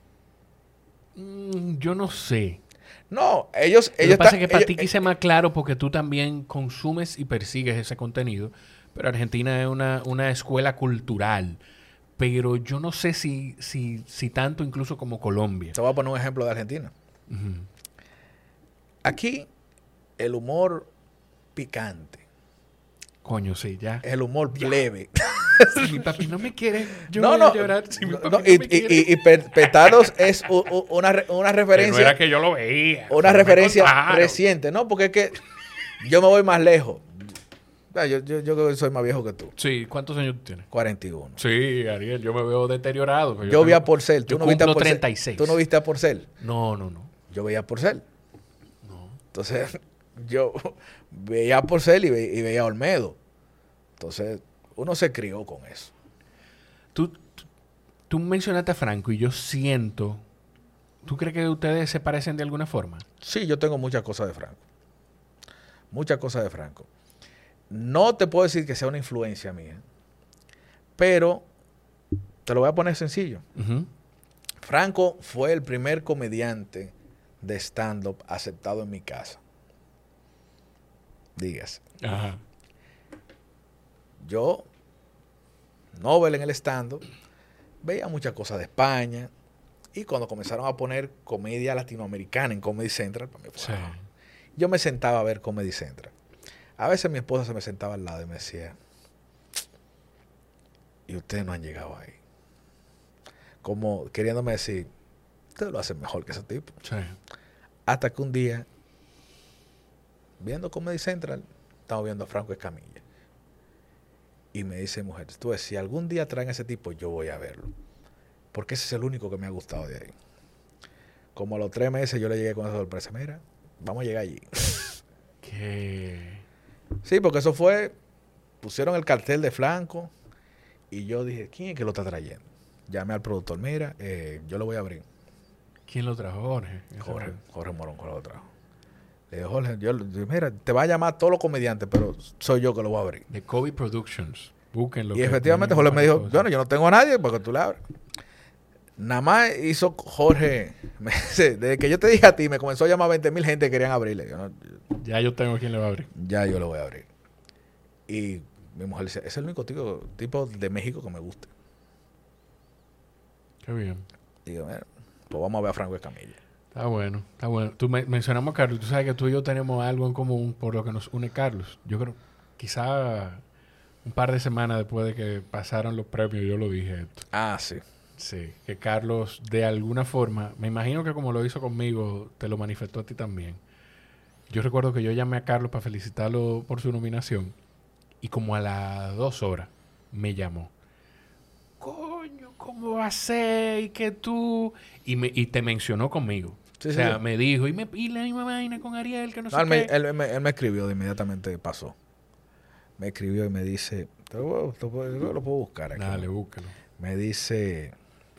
Mm, yo no sé. No, ellos... Lo ellos que pasa están- es que para ellos- ti quise más claro porque tú también consumes y persigues ese contenido. Pero Argentina es una, una escuela cultural. Pero yo no sé si, si, si tanto incluso como Colombia. Te voy a poner un ejemplo de Argentina. Ujú. Aquí, el humor picante, Coño, sí, ya. el humor plebe. Si mi papi no me quiere, yo no, voy no, a llorar. Si mi no, papi no, no y, me y- quiere. y- y Pe- Petados es u- u- una, re- una Que no referencia, era que yo lo veía. una no me referencia contaron. reciente, ¿no? Porque es que yo me voy más lejos. Ah, Yo, yo, yo creo que soy más viejo que tú. Sí, ¿cuántos años tú tienes? cuarenta y uno. Sí, Ariel, yo me veo deteriorado. Yo, Yo vi a tengo- Porcel. ¿Tú yo no viste a cumplo Porcel? treinta y seis. ¿Tú no viste a Porcel? No, no, no. Yo veía a Porcel. No. Entonces, yo veía a Porcel y, ve- y veía a Olmedo. Entonces, uno se crió con eso. Tú, tú, tú mencionaste a Franco y yo siento... ¿Tú crees que ustedes se parecen de alguna forma? Sí, yo tengo muchas cosas de Franco. Muchas cosas de Franco. No te puedo decir que sea una influencia mía, pero te lo voy a poner sencillo. Ujú. Franco fue el primer comediante de stand-up aceptado en mi casa. Dígase. Ajá. Yo, Nobel en el stand-up, veía muchas cosas de España. Y cuando comenzaron a poner comedia latinoamericana en Comedy Central, para mí fue, Sí. "Ah". Yo me sentaba a ver Comedy Central. A veces mi esposa se me sentaba al lado y me decía, y ustedes no han llegado ahí. Como queriéndome decir, ustedes lo hacen mejor que ese tipo. Sí. Hasta que un día, viendo Comedy Central, estamos viendo a Franco Escamilla. Y me dice, mujer, tú ves, si algún día traen a ese tipo, yo voy a verlo. Porque ese es el único que me ha gustado de ahí. Como a los tres meses yo le llegué con esa sorpresa. Mira, vamos a llegar allí. Que... Sí, porque eso fue, pusieron el cartel de Franco y yo dije, ¿quién es que lo está trayendo? Llamé al productor, mira, eh, yo lo voy a abrir. ¿Quién lo trajo, Jorge? Jorge, Jorge Morón lo trajo. Le dije, Jorge, yo, yo- mira, te va a llamar todos los comediantes, pero soy yo que lo voy a abrir. De Kobe Productions. Búsquenlo. Y que efectivamente tiene Jorge me dijo, varias cosas. bueno, yo no tengo a nadie porque tú le abres. Nada más hizo Jorge, me dice, desde que yo te dije a ti, me comenzó a llamar veinte mil gente que querían abrirle. Yo no- Ya yo tengo quien le va a abrir. ya yo lo voy a abrir. Y mi mujer dice, es el único tipo, tipo de México que me gusta. Qué bien. Y digo, "Mira, pues vamos a ver a Franco Escamilla". Está bueno, está bueno. Tú me- mencionamos a Carlos. Tú sabes que tú y yo tenemos algo en común por lo que nos une Carlos. Yo creo, quizá un par de semanas después de que pasaron los premios, yo lo dije esto. Ah, sí. Sí, que Carlos de alguna forma, me imagino que como lo hizo conmigo, te lo manifestó a ti también. Yo recuerdo que yo llamé a Carlos para felicitarlo por su nominación y como a las dos horas me llamó. Coño, ¿cómo va a ser? Y que tú... Y, me, y te mencionó conmigo. Sí, o sí, sea, sí. me dijo, y, me, y la misma vaina con Ariel, que no, No, sé él, me, qué. él me- él me escribió, de inmediatamente pasó. Me escribió y me dice, te lo, te lo puedo- yo lo puedo buscar aquí. Dale, búscalo. Me dice,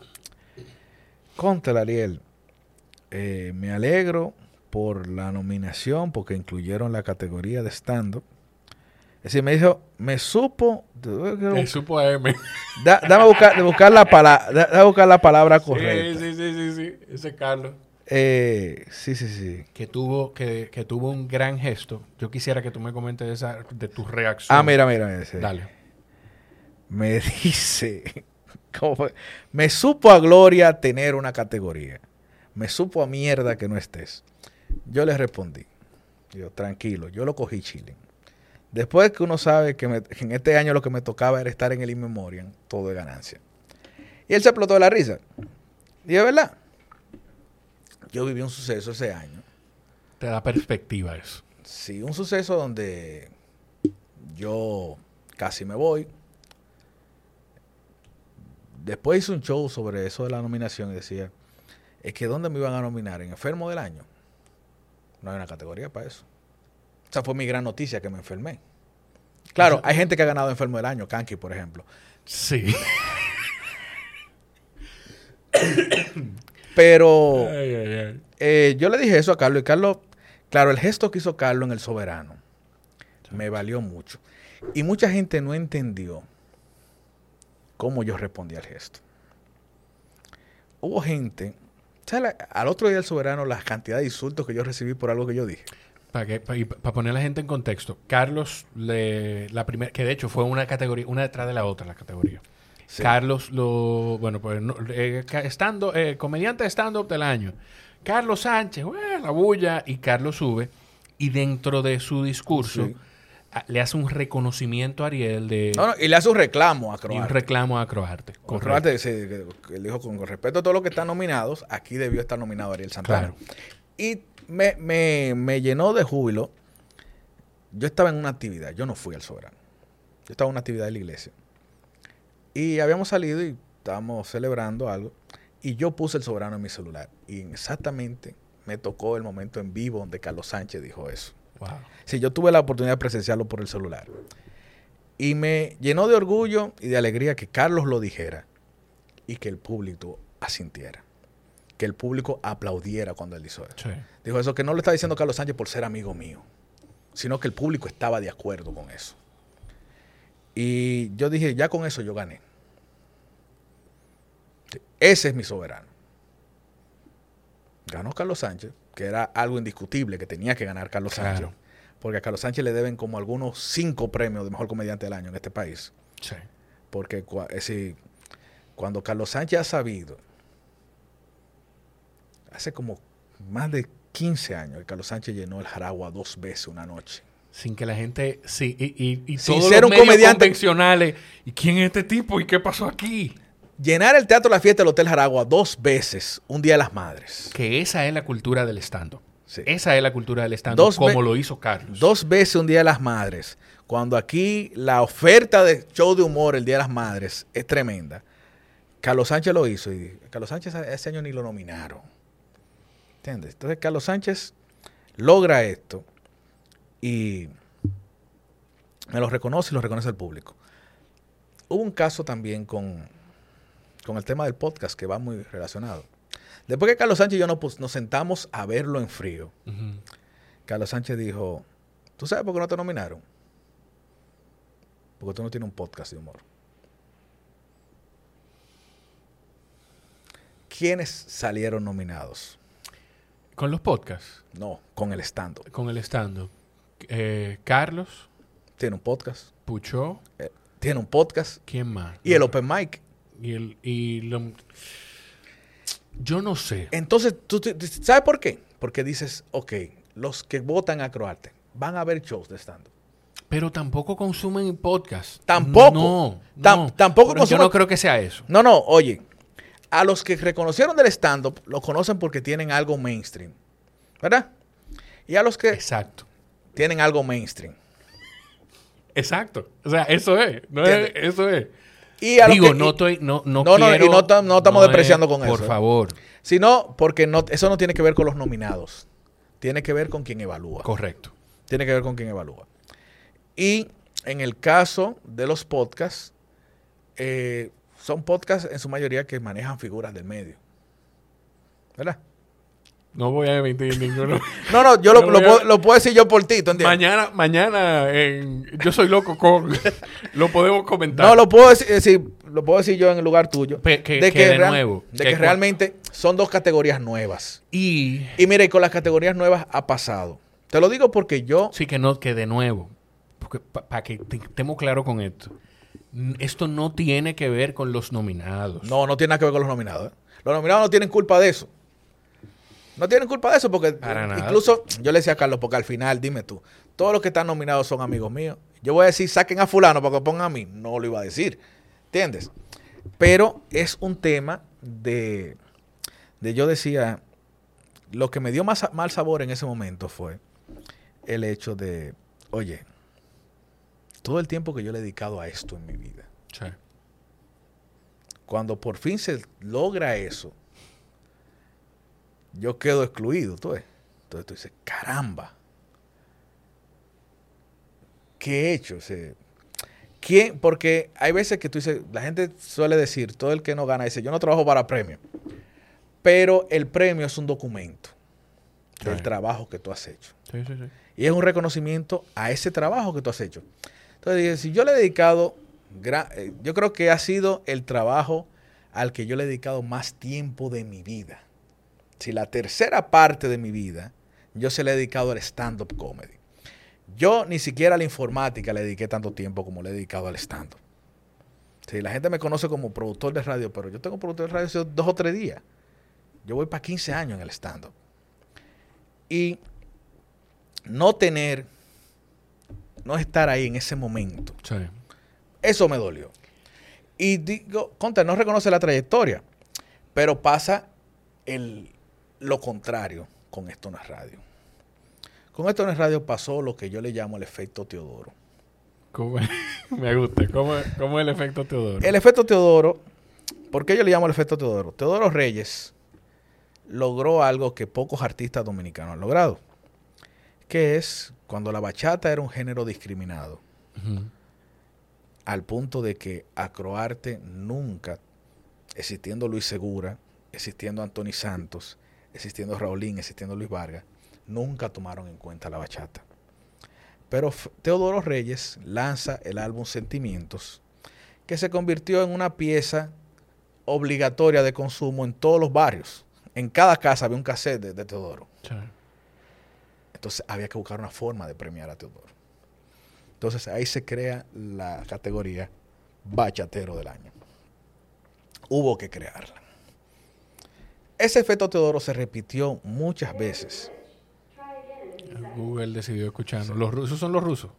Contra Ariel, eh, me alegro por la nominación porque incluyeron la categoría de stand-up. Es decir, me dijo, me supo, Me supo a M. da- dame buscar, de buscar la palabra, da- dame buscar la palabra correcta. Sí, sí, sí, sí, sí. Ese Carlos. Eh, sí, sí, sí. Que tuvo, que, que tuvo un gran gesto. Yo quisiera que tú me comentes de, esa, de tu reacción. Ah, mira, mira, mira. sí. Dale. Me dice, ¿cómo fue? Me supo a gloria tener una categoría. Me supo a mierda que no estés. Yo le respondí, yo, tranquilo, yo lo cogí chile. Después que uno sabe que, me- que en este año lo que me tocaba era estar en el In Memoriam, todo es ganancia. Y él se explotó de la risa. Y es verdad, yo viví un suceso ese año. Te da perspectiva eso. Sí, un suceso donde yo casi me voy. Después hice un show sobre eso de la nominación y decía, es que ¿dónde me iban a nominar? ¿En enfermo del año? No hay una categoría para eso. Esa fue mi gran noticia, que me enfermé. Claro, hay gente que ha ganado enfermo del año, Kanki, por ejemplo. Sí. Pero Ay, ay, ay. eh, yo le dije eso a Carlos y Carlos, claro, el gesto que hizo Carlos en El Soberano me valió mucho. Y mucha gente no entendió cómo yo respondí al gesto. Hubo gente, ¿sabes? Al otro día del Soberano, la cantidad de insultos que yo recibí por algo que yo dije. Para que, pa- y pa- pa poner a la gente en contexto, Carlos, le, la primera, que de hecho fue una categoría, una detrás de la otra la categoría. Sí. Carlos lo, bueno, pues no, eh, ca- estando, eh, comediante de stand-up del año. Carlos Sánchez, eh, la bulla, y Carlos sube y dentro de su discurso Sí. a- le hace un reconocimiento a Ariel de No, no, y le hace un reclamo a y un Croarte. reclamo a Croarte. Con Correcto. Croarte, sí, que- que él dijo, con, con respeto a todos los que están nominados, aquí debió estar nominado Ariel Santana. Claro. Y me, me, me llenó de júbilo. Yo estaba en una actividad, yo no fui al Soberano. Yo estaba en una actividad de la iglesia. Y habíamos salido y estábamos celebrando algo. Y yo puse el Soberano en mi celular. Y exactamente me tocó el momento en vivo donde Carlos Sánchez dijo eso. Wow. Sí, yo tuve la oportunidad de presenciarlo por el celular. Y me llenó de orgullo y de alegría que Carlos lo dijera y que el público asintiera. Que el público aplaudiera cuando él hizo eso. Sí. Dijo eso, que no lo está diciendo Carlos Sánchez por ser amigo mío, sino que el público estaba de acuerdo con eso. Y yo dije, ya con eso yo gané. Ese es mi Soberano. Ganó Carlos Sánchez, que era algo indiscutible, que tenía que ganar Carlos Sánchez. Claro. Porque a Carlos Sánchez le deben como algunos cinco premios de mejor comediante del año en este país. Sí. Porque cua- es decir, cuando Carlos Sánchez ha sabido, hace como más de quince años, que Carlos Sánchez llenó el Jaragua dos veces una noche. Sin que la gente... Sí, y, y, y Sin todos ser los un medios comediante- convencionales. ¿Y quién es este tipo? ¿Y qué pasó aquí? Llenar el Teatro La Fiesta del Hotel Jaragua dos veces, un Día de las Madres. Que esa es la cultura del stand-up. Sí. Esa es la cultura del stand-up, Dos como ve- lo hizo Carlos. Dos veces un Día de las Madres. Cuando aquí la oferta de show de humor el Día de las Madres es tremenda. Carlos Sánchez lo hizo y Carlos Sánchez ese año ni lo nominaron. ¿Entiendes? Entonces Carlos Sánchez logra esto y me lo reconoce y lo reconoce el público. Hubo un caso también con, con el tema del podcast que va muy relacionado. Después que Carlos Sánchez y yo nos, pus- nos sentamos a verlo en frío, Ujú. Carlos Sánchez dijo, ¿tú sabes por qué no te nominaron? Porque tú no tienes un podcast de humor. ¿Quiénes salieron nominados? Con los podcasts, No, con el stand-up. con el stand-up. Eh, Carlos, Tiene un podcast. Puchó, eh, tiene un podcast. ¿quién más? Y el open mic. Y el... Y lo- yo no sé. Entonces, ¿tú, tú- ¿sabes por qué? Porque dices, ok, los que votan a Croarte van a ver shows de stand-up. Pero tampoco consumen podcast. Tampoco. No, Tam- no. tampoco Pero yo consumen- no creo que sea eso. No, no, oye, a los que reconocieron del stand-up, lo conocen porque tienen algo mainstream, ¿verdad? Y a los que Exacto. tienen algo mainstream. Exacto. O sea, eso es. No ¿Entiendes? es eso es. Y a los Digo, que- no y- estoy... No, no, No, no, y quiero- no tam- no estamos es- despreciando con eso, Por ¿eh? favor. Sino porque no, eso no tiene que ver con los nominados. Tiene que ver con quien evalúa. Correcto. Tiene que ver con quien evalúa. Y en el caso de los podcasts, eh, son podcasts en su mayoría que manejan figuras del medio. ¿Verdad? No voy a emitir ninguno. No, no, yo lo, No lo voy a- puedo, lo puedo decir yo por ti, ¿tú entiendes? mañana, mañana, en Yo Soy Loco con... lo podemos comentar. No, lo puedo decir, decir- lo puedo decir yo en el lugar tuyo. Pe- que- que de nuevo, De que que cua- realmente son dos categorías nuevas. Y... Y mire, y con las categorías nuevas ha pasado. Te lo digo porque yo... Sí, que no, que de nuevo, para que te- estemos claros con esto, n- esto no tiene que ver con los nominados. No, no tiene nada que ver con los nominados. ¿eh? Los nominados no tienen culpa de eso. No tienen culpa de eso porque Para nada. incluso yo le decía a Carlos, porque al final, dime tú, todos los que están nominados son amigos míos. Yo voy a decir, saquen a fulano para que pongan a mí. No lo iba a decir. ¿Entiendes? Pero es un tema de, de yo decía, lo que me dio más mal sabor en ese momento fue el hecho de, oye, todo el tiempo que yo le he dedicado a esto en mi vida, Sí. cuando por fin se logra eso, yo quedo excluido, ¿tú ves? Entonces tú dices, caramba, ¿qué he hecho? O sea, ¿quién? Porque hay veces que tú dices, la gente suele decir, todo el que no gana dice, yo no trabajo para premio. Pero el premio es un documento del Sí. trabajo que tú has hecho. Sí, sí, sí. Y es un reconocimiento a ese trabajo que tú has hecho. Entonces dije, si yo le he dedicado, gra- eh, yo creo que ha sido el trabajo al que yo le he dedicado más tiempo de mi vida. Si la tercera parte de mi vida, yo se le he dedicado al stand-up comedy. Yo ni siquiera a la informática le dediqué tanto tiempo como le he dedicado al stand-up. Sí, la gente me conoce como productor de radio, pero yo tengo productor de radio hace dos o tres días. Yo voy para quince años en el stand-up. Y no tener, no estar ahí en ese momento, Sí. eso me dolió. Y digo, contra, no reconoce la trayectoria, pero pasa el, lo contrario con Esto No Es Radio. Con Esto No Es Radio pasó lo que yo le llamo el efecto Teodoro. ¿Cómo es? Me gusta. ¿Cómo, ¿Cómo es el efecto Teodoro? El efecto Teodoro, ¿por qué yo le llamo el efecto Teodoro? Teodoro Reyes logró algo que pocos artistas dominicanos han logrado, que es cuando la bachata era un género discriminado, Ujú. al punto de que Acroarte nunca, existiendo Luis Segura, existiendo Anthony Santos, existiendo Raulín, existiendo Luis Vargas, nunca tomaron en cuenta la bachata. Pero F- Teodoro Reyes lanza el álbum Sentimientos, que se convirtió en una pieza obligatoria de consumo en todos los barrios. En cada casa había un cassette de, de Teodoro. Sí. Entonces había que buscar una forma de premiar a Teodoro. Entonces ahí se crea la categoría Bachatero del Año. Hubo que crearla. Ese efecto Teodoro se repitió muchas veces. Google decidió escucharnos. Los rusos son los rusos.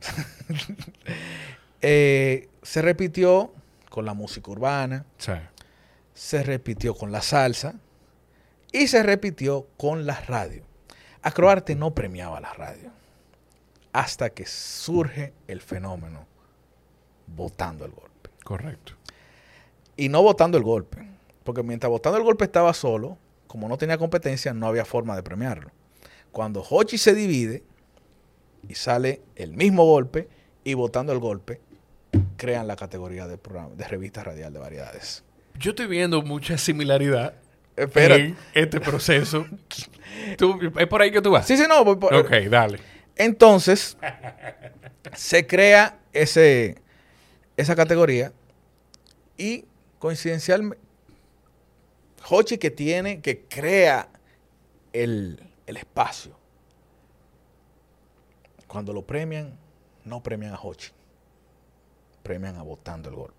Eh, se repitió con la música urbana, Sí. se repitió con la salsa y se repitió con la radio. Acroarte no premiaba la radio hasta que surge el fenómeno Botando el Golpe. Correcto. Y no Botando el Golpe, porque mientras Botando el Golpe estaba solo, como no tenía competencia, no había forma de premiarlo. Cuando Hochi se divide y sale el mismo golpe y Botando el Golpe, crean la categoría de programa, de revista radial de variedades. Yo estoy viendo mucha similaridad Espera. en este proceso. ¿Tú, ¿Es por ahí que tú vas? Sí, sí, no. Por, por- Ok, dale. Entonces, se crea ese, esa categoría y coincidencialmente, Hochi que tiene, que crea el, el espacio. Cuando lo premian, no premian a Hochi, premian a Botando el Golpe.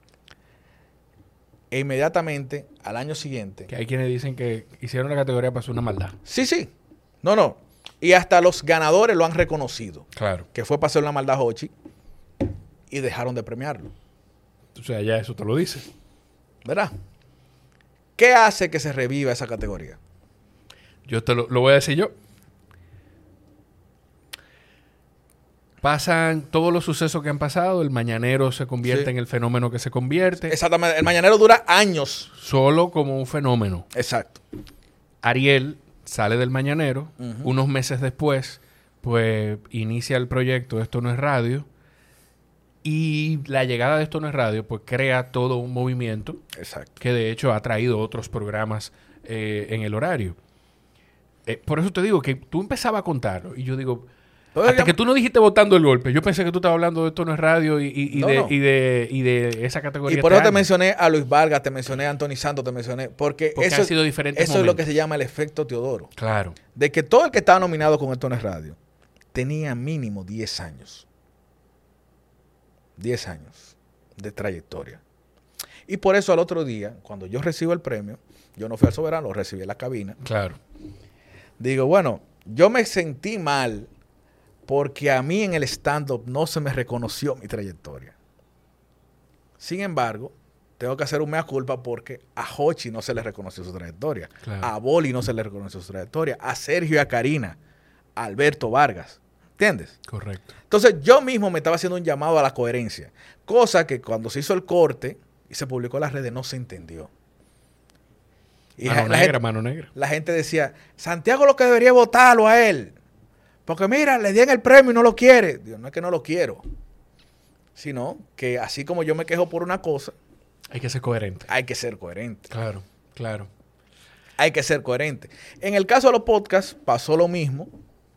E inmediatamente, al año siguiente, Que hay quienes dicen que hicieron la categoría para hacer una maldad. sí, sí, no, no, y hasta los ganadores lo han reconocido, Claro. que fue para hacer una maldad a Hochi y dejaron de premiarlo, O sea, ya eso te lo dice. ¿verdad? ¿Qué hace que se reviva esa categoría? Yo te lo, lo voy a decir yo. Pasan todos los sucesos que han pasado. El mañanero se convierte Sí. en el fenómeno que se convierte. Exactamente, el mañanero dura años. Solo como un fenómeno. Exacto. Ariel sale del mañanero. Ujú. Unos meses después, pues inicia el proyecto Esto No Es Radio. Y la llegada de Esto No Es Radio, pues crea todo un movimiento Exacto. que de hecho ha traído otros programas eh, en el horario. Eh, por eso te digo que tú empezabas a contarlo y yo digo, Entonces, hasta ya- que tú no dijiste Botando el Golpe, yo pensé que tú estabas hablando de Esto No Es Radio y, y- y No, de, no. y, de, y de esa categoría. Y por este eso te año. mencioné a Luis Vargas, te mencioné a Anthony Santos, te mencioné, porque, Porque eso, han sido diferentes eso es lo que momentos. se llama el efecto Teodoro. Claro. De que todo el que estaba nominado con Esto No Es Radio tenía mínimo diez años. diez años de trayectoria. Y por eso al otro día, cuando yo recibo el premio, yo no fui al Soberano, lo recibí en la cabina. Claro. Digo, bueno, yo me sentí mal porque a mí en el stand-up no se me reconoció mi trayectoria. Sin embargo, tengo que hacer un mea culpa porque a Hochi no se le reconoció su trayectoria. Claro. A Boli no se le reconoció su trayectoria. A Sergio y a Karina. A Alberto Vargas. ¿Entiendes? Correcto. Entonces yo mismo me estaba haciendo un llamado a la coherencia. Cosa que cuando se hizo el corte y se publicó en las redes no se entendió. Y mano la, negra, gente, mano negra. la gente decía, Santiago lo que debería votarlo a él. Porque mira, le dieron el premio y no lo quiere. Digo, no es que no lo quiero. Sino que así como yo me quejo por una cosa, Hay que ser coherente. hay que ser coherente. Claro, claro. Hay que ser coherente. En el caso de los podcasts pasó lo mismo.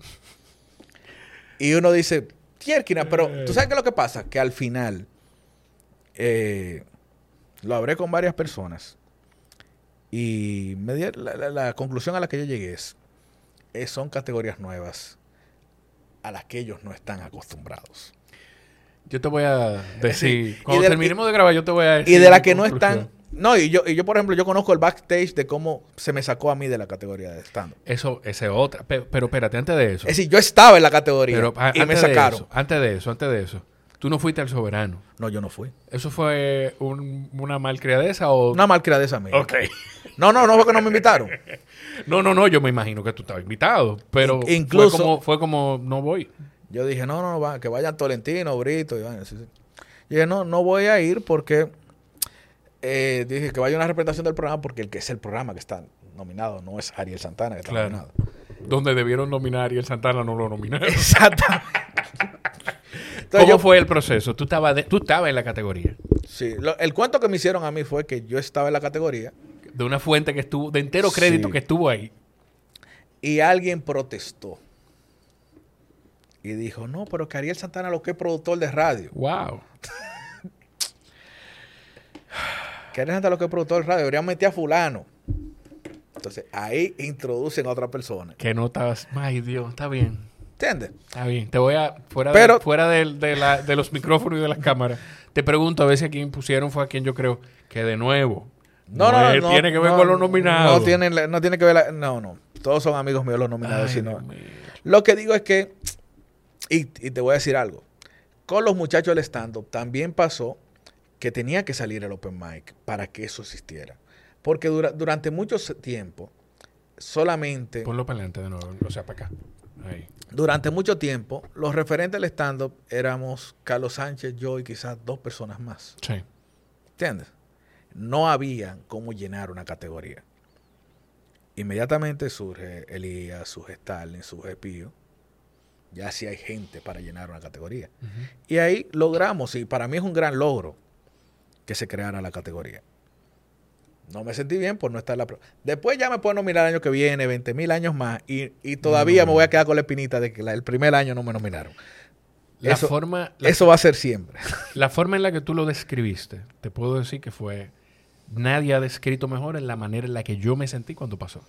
Y uno dice, tierquina, pero ¿tú sabes qué es lo que pasa? Que al final, eh, lo hablé con varias personas y me di, la, la, la conclusión a la que yo llegué es, es, son categorías nuevas a las que ellos no están acostumbrados. Yo te voy a decir, Sí. cuando de, terminemos y, de grabar, yo te voy a decir. Y de las que no están... No, y yo, y yo, por ejemplo, yo conozco el backstage de cómo se me sacó a mí de la categoría de stand-up. Eso, esa es otra. Pero, pero espérate, antes de eso. Es decir, yo estaba en la categoría pero, a, y me de sacaron. Eso, antes de eso, antes de eso. Tú no fuiste al Soberano. No, yo no fui. ¿Eso fue un, una malcriadeza o...? Una malcriadeza mía. Ok. No, no, no fue que no me invitaron. No, no, no. Yo me imagino que tú estabas invitado. Pero In- incluso- fue como, fue como, no voy. Yo dije, no, no, no, va, que vayan Tolentino, Brito. Y vayan, sí, sí. Y dije, no, no voy a ir porque... Eh, dije que vaya una representación del programa porque el que es el programa que está nominado no es Ariel Santana que está Claro. nominado. Donde debieron nominar y el Santana no lo nominaron. Exacto. Entonces ¿Cómo yo, fue el proceso? Tú estabas de- tú estabas en la categoría. sí, lo- el cuento que me hicieron a mí fue que yo estaba en la categoría De una fuente que estuvo, de entero crédito Sí. que estuvo ahí. y alguien protestó. Y dijo, no, pero que Ariel Santana lo que es productor de radio. Wow. Que Ariel Santana lo que es productor de radio. Deberían meter a fulano. Entonces, ahí introducen a otra persona. Que no estabas... Ay, Dios, está bien. ¿Entiendes? Está bien. Te voy a... Fuera, Pero- de, fuera de, de, la- de los micrófonos y de las cámaras, te pregunto a ver si a quien pusieron fue a quien yo creo que de nuevo... No, no, es- no. Tiene que ver no, con los nominados. No tiene, no tiene que ver... La, no, no. Todos son amigos míos los nominados. Ay, Sino, Dios mío. lo que digo es que... Y, y te voy a decir algo. Con los muchachos del stand-up también pasó que tenía que salir el open mic para que eso existiera. Porque dura- durante mucho tiempo, solamente... Ponlo para adelante de nuevo. O sea, para acá. Ahí. Durante mucho tiempo, los referentes del stand-up éramos Carlos Sánchez, yo y quizás dos personas más. Sí. ¿Entiendes? No había cómo llenar una categoría. Inmediatamente surge Elías, surge Stalin, surge Pío. Ya sí hay gente para llenar una categoría. Uh-huh. Y ahí logramos, y para mí es un gran logro que se creara la categoría. No me sentí bien por no estar en la prueba. Después ya me pueden nominar el año que viene, veinte mil años más, y, y todavía No. me voy a quedar con la espinita de que la- el primer año no me nominaron. La Eso- forma... La, Eso va a ser siempre. la forma en la que tú lo describiste, te puedo decir que fue... Nadie ha descrito mejor en la manera en la que yo me sentí cuando pasó.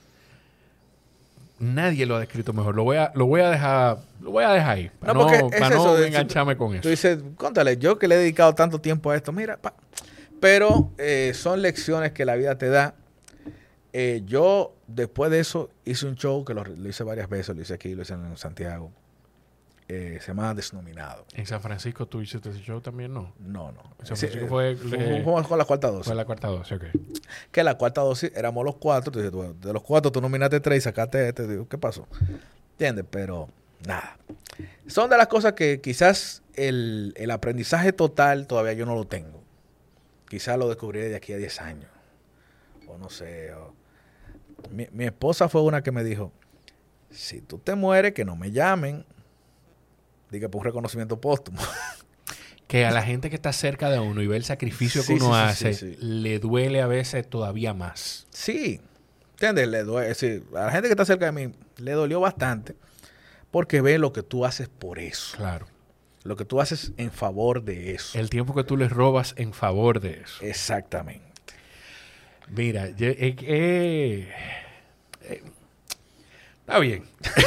Nadie lo ha descrito mejor. Lo voy a, lo voy a dejar, lo voy a dejar ahí. Para No, no, porque es para no eso de- engancharme con eso. Tú dices, contale, yo que le he dedicado tanto tiempo a esto, mira, pa. Pero eh, son lecciones que la vida te da. Eh, yo, después de eso, hice un show que lo, lo hice varias veces, lo hice aquí, lo hice en Santiago. Eh, se llama Desnominado. En San Francisco tú hiciste ese show también, ¿no? No, no. San Sí, Francisco eh, fue- fu- eh, fuimos con la cuarta dosis. Fue la cuarta dosis, ok. Que la cuarta dosis éramos los cuatro. Tú dices, tú, de los cuatro tú nominaste tres y sacaste este. Digo, ¿qué pasó? ¿Entiendes? Pero nada. Son de las cosas que quizás el, el aprendizaje total todavía yo no lo tengo. Quizás lo descubriré de aquí a diez años. O no sé. o- Mi, mi esposa fue una que me dijo, si tú te mueres, que no me llamen. Diga por un reconocimiento póstumo. Que a la gente que está cerca de uno y ve el sacrificio Sí, que uno sí, sí, hace, sí, sí. le duele a veces todavía más. Sí, ¿entiendes? Le duele, sí, a la gente que está cerca de mí le dolió bastante porque ve lo que tú haces por eso. Claro. Lo que tú haces en favor de eso. El tiempo que tú les robas en favor de eso. Exactamente. Mira, yo- eh, eh, eh, está bien.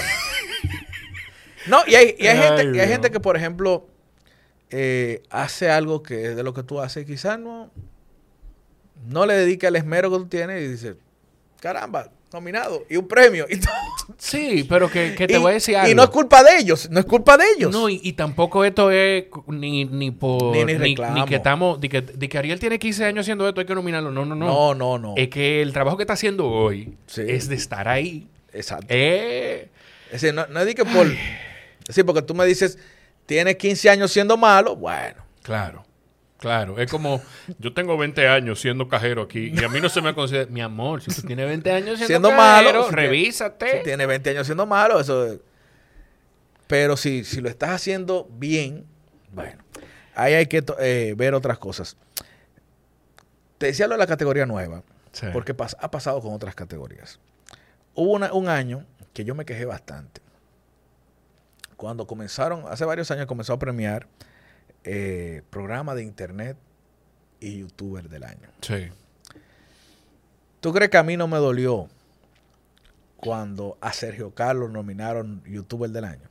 No, y hay, y hay, Ay, gente, y hay Dios. gente que, por ejemplo, eh, hace algo que es de lo que tú haces y quizás no, no le dedica el esmero que tú tienes y dice, caramba, nominado y un premio. Y, todo. Sí, pero que, que te Y- voy a decir algo. y no es culpa de ellos, no es culpa de ellos. No, y, y tampoco esto es cu- ni, ni por... Ni- ni ni, reclamo. ni que estamos... Ni que, ni que Ariel tiene quince años haciendo esto, hay que nominarlo. No, no, no. no, no, no. Es que el trabajo que está haciendo hoy Sí. es de estar ahí. Exacto. Eh, Es decir, no, no es de que por... Es decir, porque tú me dices, tienes quince años siendo malo, bueno, claro, Claro, es como, yo tengo veinte años siendo cajero aquí y a mí no se me considera, mi amor, si tú tienes veinte años siendo, siendo cajero, malo, si revísate. Tiene, si tiene veinte años siendo malo, eso es. Pero si, si lo estás haciendo bien, bueno, ahí hay que eh, ver otras cosas. Te decía lo de la categoría nueva, sí. porque pas- ha pasado con otras categorías. Hubo una, un año que yo me quejé bastante. Cuando comenzaron, hace varios años comenzó a premiar eh, programa de internet y youtuber del año. Sí. ¿Tú crees que a mí no me dolió cuando a Sergio Carlos nominaron youtuber del año?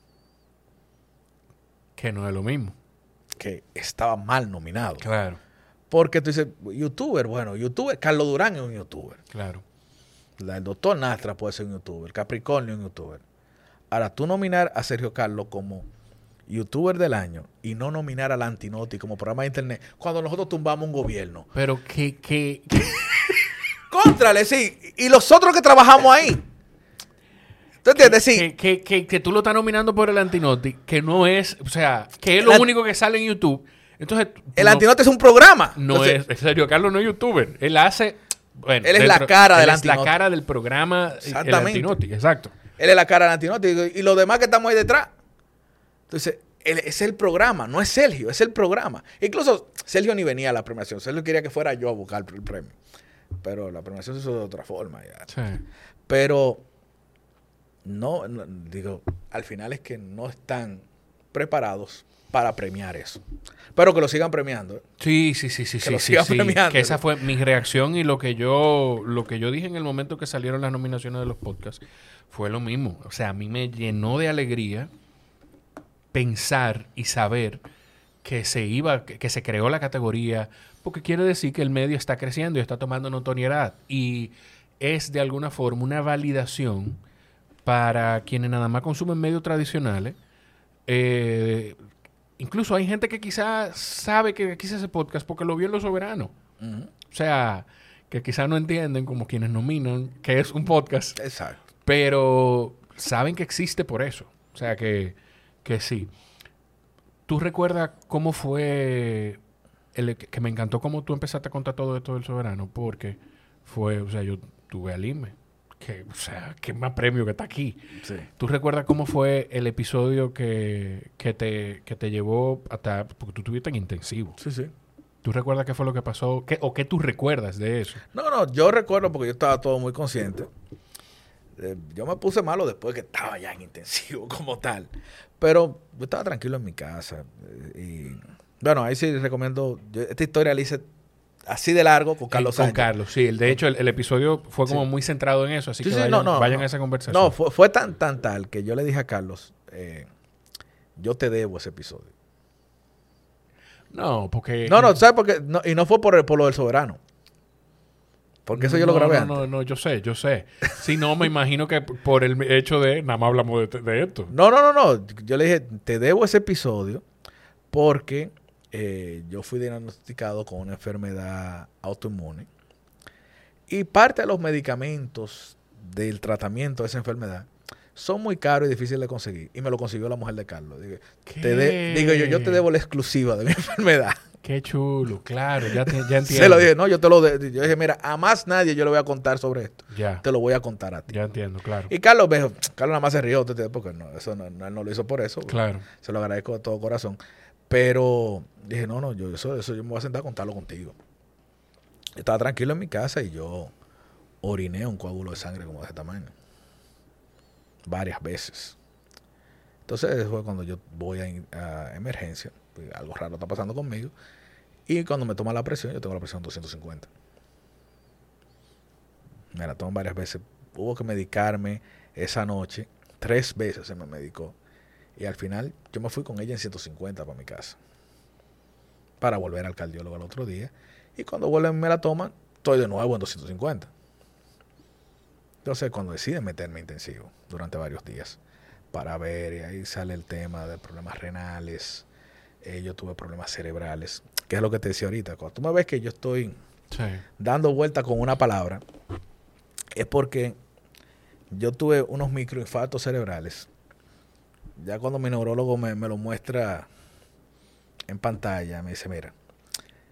Que no es lo mismo. Que estaba mal nominado. Claro. Porque tú dices, youtuber, bueno, youtuber, Carlos Durán es un youtuber. Claro. La, el doctor Nastra puede ser un youtuber, Capricornio es un youtuber. Ahora, tú nominar a Sergio Carlos como youtuber del año y no nominar al Antinoti como programa de internet cuando nosotros tumbamos un gobierno. Pero que... que... Contrale, sí. Y los otros que trabajamos ahí. ¿Tú entiendes? Sí. Que, que, que, que tú lo estás nominando por el Antinoti, que no es... O sea, que es lo el único que sale en YouTube. Entonces... El no, Antinoti es un programa. No Entonces, es... Sergio Carlos no es youtuber. Él hace... Bueno, él es dentro, la cara del él Antinoti. es la cara del programa el Antinoti, exacto. Él es la cara del Antinoti. Y los demás que estamos ahí detrás. Entonces, él, es el programa, no es Sergio, es el programa. Incluso Sergio ni venía a la premiación. Sergio quería que fuera yo a buscar el premio. Pero la premiación se hizo de otra forma. Ya. Sí. Pero, no, no, digo, al final es que no están preparados para premiar eso. Pero que lo sigan premiando. ¿eh? Sí, sí, sí, sí, que sí, lo sí, sigan sí. premiando. Que esa fue mi reacción y lo que yo lo que yo dije en el momento que salieron las nominaciones de los podcasts fue lo mismo. O sea, a mí me llenó de alegría pensar y saber que se iba, que, que se creó la categoría, porque quiere decir que el medio está creciendo y está tomando notoriedad. Y es de alguna forma una validación para quienes nada más consumen medios tradicionales. Eh, incluso hay gente que quizás sabe que aquí se hace podcast porque lo vio en Los Soberanos. Uh-huh. O sea, que quizás no entienden, como quienes nominan, que es un podcast. Exacto. Pero saben que existe por eso. O sea, que, que sí. ¿Tú recuerdas cómo fue... El, que me encantó cómo tú empezaste a contar todo esto del Soberano? Porque fue... O sea, yo tuve al I M E. Que, o sea, qué más premio que está aquí. Sí. ¿Tú recuerdas cómo fue el episodio que, que, te, que te llevó hasta... Porque tú estuviste en intensivo. Sí, sí. ¿Tú recuerdas qué fue lo que pasó? ¿Qué, ¿O qué tú recuerdas de eso? No, no, yo recuerdo porque yo estaba todo muy consciente. Eh, yo me puse malo después que estaba ya en intensivo como tal. Pero yo estaba tranquilo en mi casa. Eh, y bueno, ahí sí recomiendo... Yo, esta historia la hice así de largo con Carlos Con Sánchez. Carlos, sí. De hecho, el, el episodio fue como sí. muy centrado en eso. Así sí, que sí, vayan, no, no, vayan no, a esa conversación. No, fue, fue tan, tan tal que yo le dije a Carlos, eh, yo te debo ese episodio. No, porque... No, no, ¿sabes por qué? No, y no fue por, por lo del Soberano. Porque eso no, yo lo grabé no, antes. No, no, yo sé, yo sé. Si no, me imagino que por el hecho de... Nada más hablamos de, de esto. No, no, no, no. Yo le dije, te debo ese episodio porque eh, yo fui diagnosticado con una enfermedad autoinmune. Y parte de los medicamentos del tratamiento de esa enfermedad son muy caros y difíciles de conseguir. Y me lo consiguió la mujer de Carlos. Digo, te de, digo yo, yo te debo la exclusiva de mi enfermedad. Qué chulo, claro, ya, te, ya entiendo. Se lo dije, no, yo te lo de, yo dije, mira, a más nadie yo le voy a contar sobre esto. Ya. Te lo voy a contar a ti. Ya entiendo, claro. Y Carlos, me dijo, Carlos nada más se rió, porque no, eso no, no, no lo hizo por eso. Claro. Se lo agradezco de todo corazón. Pero dije, no, no, yo eso, eso yo me voy a sentar a contarlo contigo. Yo estaba tranquilo en mi casa y yo oriné un coágulo de sangre como de ese tamaño. Varias veces. Entonces fue cuando yo voy a, a emergencia. Pues algo raro está pasando conmigo. Y cuando me toma la presión, yo tengo la presión doscientos cincuenta. Me la tomo varias veces. Hubo que medicarme esa noche. Tres veces se me medicó. Y al final yo me fui con ella en ciento cincuenta para mi casa. Para volver al cardiólogo al otro día. Y cuando vuelven me la toman, estoy de nuevo en doscientos cincuenta. Entonces cuando deciden meterme intensivo durante varios días para ver, y ahí sale el tema de problemas renales, eh, yo tuve problemas cerebrales, que es lo que te decía ahorita. Cuando tú me ves que yo estoy sí. dando vuelta con una palabra, es porque yo tuve unos microinfartos cerebrales. Ya cuando mi neurólogo me, me lo muestra en pantalla, me dice, mira,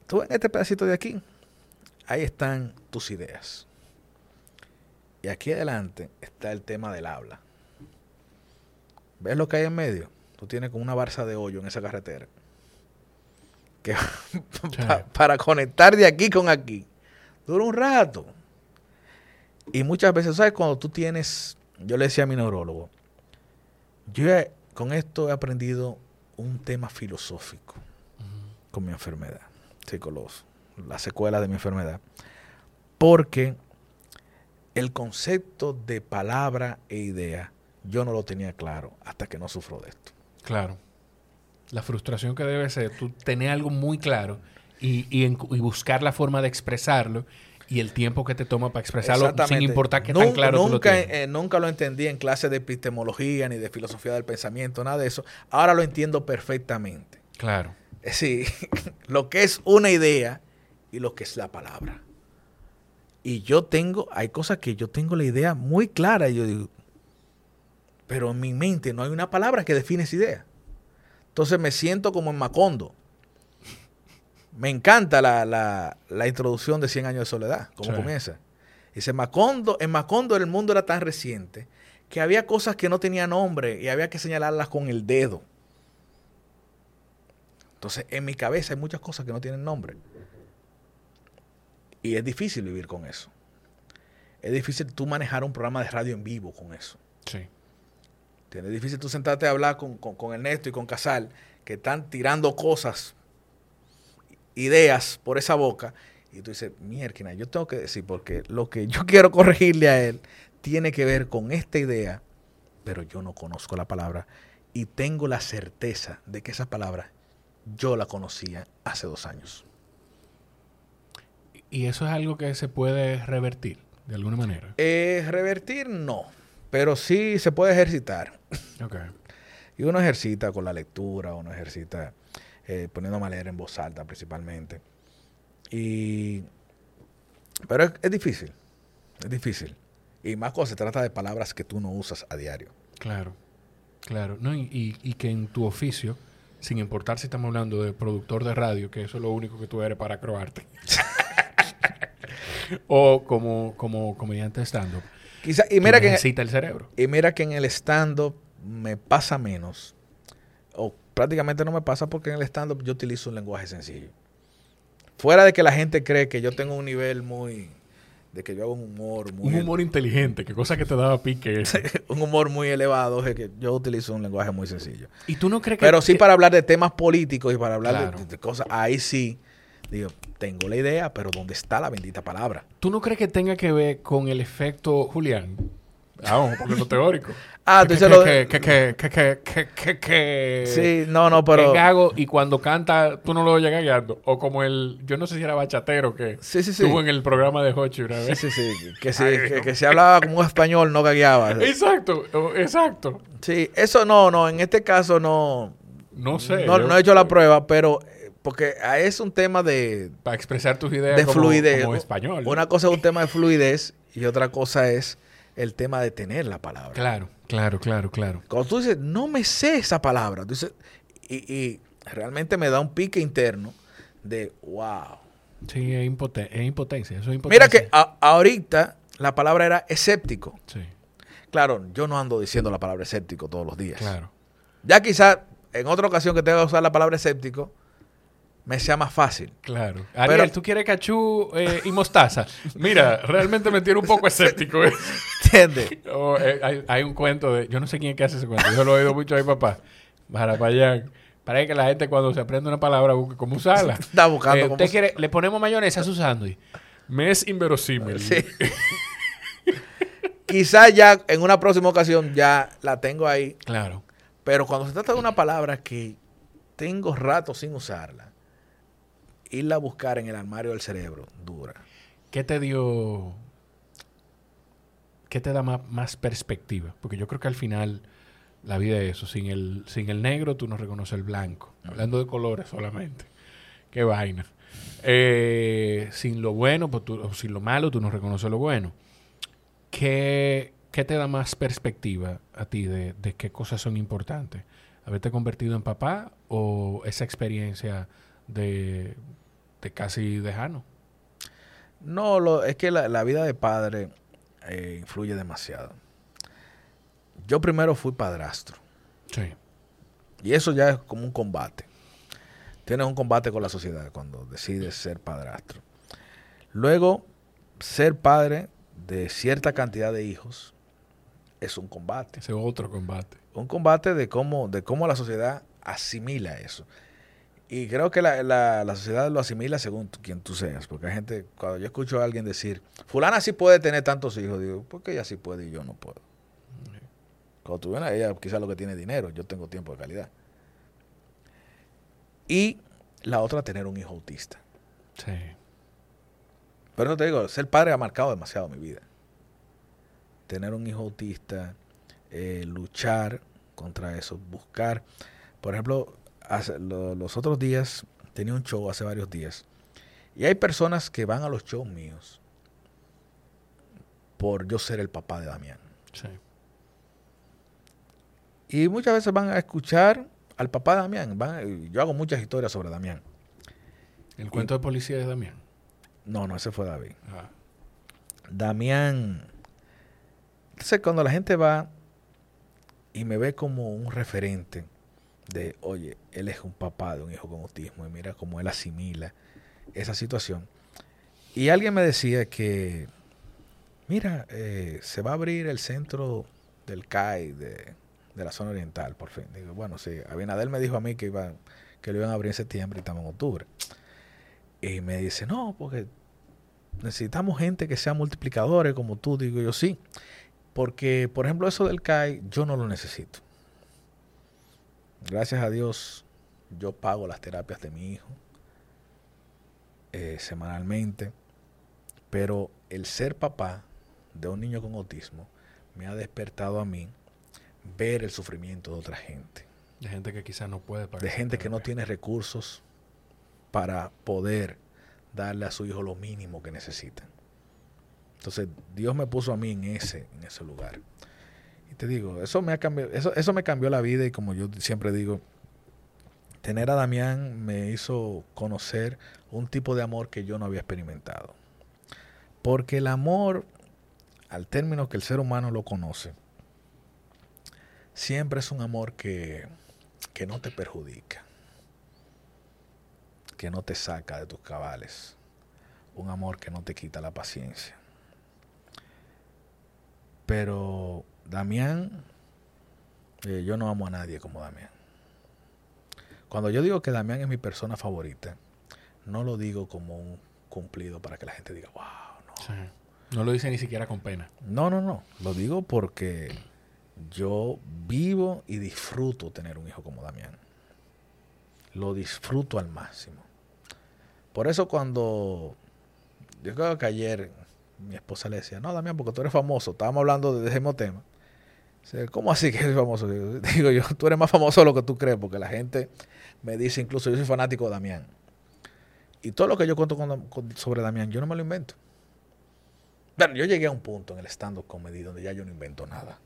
tú en este pedacito de aquí, ahí están tus ideas. Y aquí adelante está el tema del habla. ¿Ves lo que hay en medio? Tú tienes como una barza de hoyo en esa carretera. Que sí. pa, para conectar de aquí con aquí, dura un rato. Y muchas veces, ¿sabes? Cuando tú tienes, yo le decía a mi neurólogo, yo he, con esto he aprendido un tema filosófico uh-huh. con mi enfermedad, sí, con los, las secuelas de mi enfermedad. Porque el concepto de palabra e idea, yo no lo tenía claro hasta que no sufro de esto. Claro. La frustración que debe ser, tú tener algo muy claro y, y, en, y buscar la forma de expresarlo y el tiempo que te toma para expresarlo sin importar qué nunca, tan claro nunca, tú lo tienes. Eh, nunca lo entendí en clases de epistemología ni de filosofía del pensamiento, nada de eso. Ahora lo entiendo perfectamente. Claro. Sí, lo que es una idea y lo que es la palabra. Y yo tengo, hay cosas que yo tengo la idea muy clara y yo digo, pero en mi mente no hay una palabra que define esa idea. Entonces me siento como en Macondo. Me encanta la, la, la introducción de cien años de soledad, cómo sí. comienza. Dice, Macondo, en Macondo el mundo era tan reciente que había cosas que no tenían nombre y había que señalarlas con el dedo. Entonces, en mi cabeza hay muchas cosas que no tienen nombre. Y es difícil vivir con eso. Es difícil tú manejar un programa de radio en vivo con eso. Sí. Es difícil tú sentarte a hablar con, con, con Ernesto y con Casal, que están tirando cosas, ideas por esa boca, y tú dices, mierda, yo tengo que decir, porque lo que yo quiero corregirle a él tiene que ver con esta idea, pero yo no conozco la palabra, y tengo la certeza de que esa palabra yo la conocía hace dos años. ¿Y eso es algo que se puede revertir de alguna manera? Eh, revertir no, pero sí se puede ejercitar. Okay. Y uno ejercita con la lectura, uno ejercita eh, poniéndome a leer en voz alta principalmente. Y pero es, es difícil, es difícil. Y más cuando se trata de palabras que tú no usas a diario. Claro, claro. No, y, y, y que en tu oficio, sin importar si estamos hablando de productor de radio, que eso es lo único que tú eres para croarte, o como, como comediante de stand-up, Quizá, y mira que necesita el cerebro. Y mira que en el stand-up me pasa menos, o prácticamente no me pasa, porque en el stand-up yo utilizo un lenguaje sencillo. Fuera de que la gente cree que yo tengo un nivel muy, de que yo hago un humor muy... Un humor inteligente, que cosa que te daba pique. un humor muy elevado, es que yo utilizo un lenguaje muy sencillo. ¿Y tú no crees que...? Pero sí que... para hablar de temas políticos y para hablar claro. de, de cosas, ahí sí, digo, tengo la idea, pero ¿dónde está la bendita palabra? ¿Tú no crees que tenga que ver con el efecto Julián? Ah, vamos, porque es lo teórico. Ah, tú dices lo de... Que, que, que, que, que, que, que... Sí, no, no, pero... Que gago, y cuando canta, tú no lo oyes gagueando. O como el... Yo no sé si era bachatero que sí, sí, sí. estuvo en el programa de Hochi una vez. Sí, sí, sí. Que, sí, que, que se hablaba como un español, no gagueaba. Exacto, exacto. Sí, eso no, no. En este caso no... No sé. No, yo, no he hecho la prueba, pero... Porque es un tema de... Para expresar tus ideas de como, fluidez. como español. Una cosa es un tema de fluidez y otra cosa es el tema de tener la palabra. Claro, claro, claro, claro. Cuando tú dices, no me sé esa palabra, tú dices, y, y realmente me da un pique interno de, wow. Sí, es, impoten es impotencia, eso es impotencia. Mira que a ahorita la palabra era escéptico. Sí. Claro, yo no ando diciendo la palabra escéptico todos los días. Claro. Ya quizás en otra ocasión que tenga que usar la palabra escéptico, me sea más fácil. Claro. Ariel, pero, ¿tú quieres cachú eh, y mostaza? Mira, realmente me tiene un poco escéptico. ¿eh? ¿Entiendes? Oh, eh, hay, hay un cuento de... Yo no sé quién es que hace ese cuento. Yo lo he oído mucho a mi papá. Para allá. Para que la gente cuando se aprende una palabra busque cómo usarla. Está buscando eh, cómo... Usted quiere... Le ponemos mayonesa a su sándwich. Me es inverosímil. Sí. Quizás ya en una próxima ocasión ya la tengo ahí. Claro. Pero cuando se trata de una palabra que tengo rato sin usarla, irla a buscar en el armario del cerebro, dura. ¿Qué te dio... ¿Qué te da más, más perspectiva? Porque yo creo que al final la vida es eso. Sin el, sin el negro tú no reconoces el blanco. Uh-huh. Hablando de colores solamente. Qué vaina. Eh, sin lo bueno, pues tú, o sin lo malo, tú no reconoces lo bueno. ¿Qué, qué te da más perspectiva a ti de, de qué cosas son importantes? ¿Haberte convertido en papá o esa experiencia de de casi lejano. No, lo, es que la, la vida de padre eh, influye demasiado. Yo primero fui padrastro. Sí. Y eso ya es como un combate. Tienes un combate con la sociedad cuando decides ser padrastro. Luego, ser padre de cierta cantidad de hijos es un combate. Ese es otro combate. Un combate de cómo, de cómo la sociedad asimila eso. Y creo que la, la, la sociedad lo asimila según tú, quien tú seas. Porque hay gente, cuando yo escucho a alguien decir, fulana sí puede tener tantos hijos, digo, ¿por qué ella sí puede y yo no puedo? Okay. Cuando tú vienes, ella quizás lo que tiene dinero, yo tengo tiempo de calidad. Y la otra, tener un hijo autista. Sí. Pero no te digo, ser padre ha marcado demasiado mi vida. Tener un hijo autista, eh, luchar contra eso, buscar. Por ejemplo, hace, lo, los otros días, tenía un show hace varios días, y hay personas que van a los shows míos por yo ser el papá de Damián. Sí. Y muchas veces van a escuchar al papá de Damián. Van, yo hago muchas historias sobre Damián. ¿El cuento y, de policía de Damián? No, no, ese fue David. Ah. Damián. Entonces, cuando la gente va y me ve como un referente de, oye, él es un papá de un hijo con autismo y mira cómo él asimila esa situación. Y alguien me decía que, mira, eh, se va a abrir el centro del C A I de, de la zona oriental, por fin. Digo, bueno, sí, Abinader me dijo a mí que, iba, que lo iban a abrir en septiembre y estamos en octubre. Y me dice, no, porque necesitamos gente que sea multiplicadores como tú. Digo yo, sí. Porque, por ejemplo, eso del C A I, yo no lo necesito. Gracias a Dios, yo pago las terapias de mi hijo eh, semanalmente. Pero el ser papá de un niño con autismo me ha despertado a mí ver el sufrimiento de otra gente. De gente que quizás no puede pagar. De gente que no tiene recursos para poder darle a su hijo lo mínimo que necesitan. Entonces, Dios me puso a mí en ese, en ese lugar. Y te digo, eso me ha cambiado, eso, eso me cambió la vida, y como yo siempre digo, tener a Damián me hizo conocer un tipo de amor que yo no había experimentado. Porque el amor, al término que el ser humano lo conoce, siempre es un amor que, que no te perjudica, que no te saca de tus cabales, un amor que no te quita la paciencia. Pero Damián, eh, yo no amo a nadie como Damián. Cuando yo digo que Damián es mi persona favorita, no lo digo como un cumplido para que la gente diga, wow, no. Sí. No lo dice ni siquiera con pena. No, no, no. Lo digo porque yo vivo y disfruto tener un hijo como Damián. Lo disfruto al máximo. Por eso cuando, yo creo que ayer mi esposa le decía, no, Damián, porque tú eres famoso. Estábamos hablando de ese mismo tema. Dice, ¿cómo así que eres famoso? Digo, digo yo, tú eres más famoso de lo que tú crees, porque la gente me dice, incluso yo soy fanático de Damián. Y todo lo que yo cuento con, con, sobre Damián, yo no me lo invento. Bueno, yo llegué a un punto en el stand-up comedy donde ya yo no invento nada.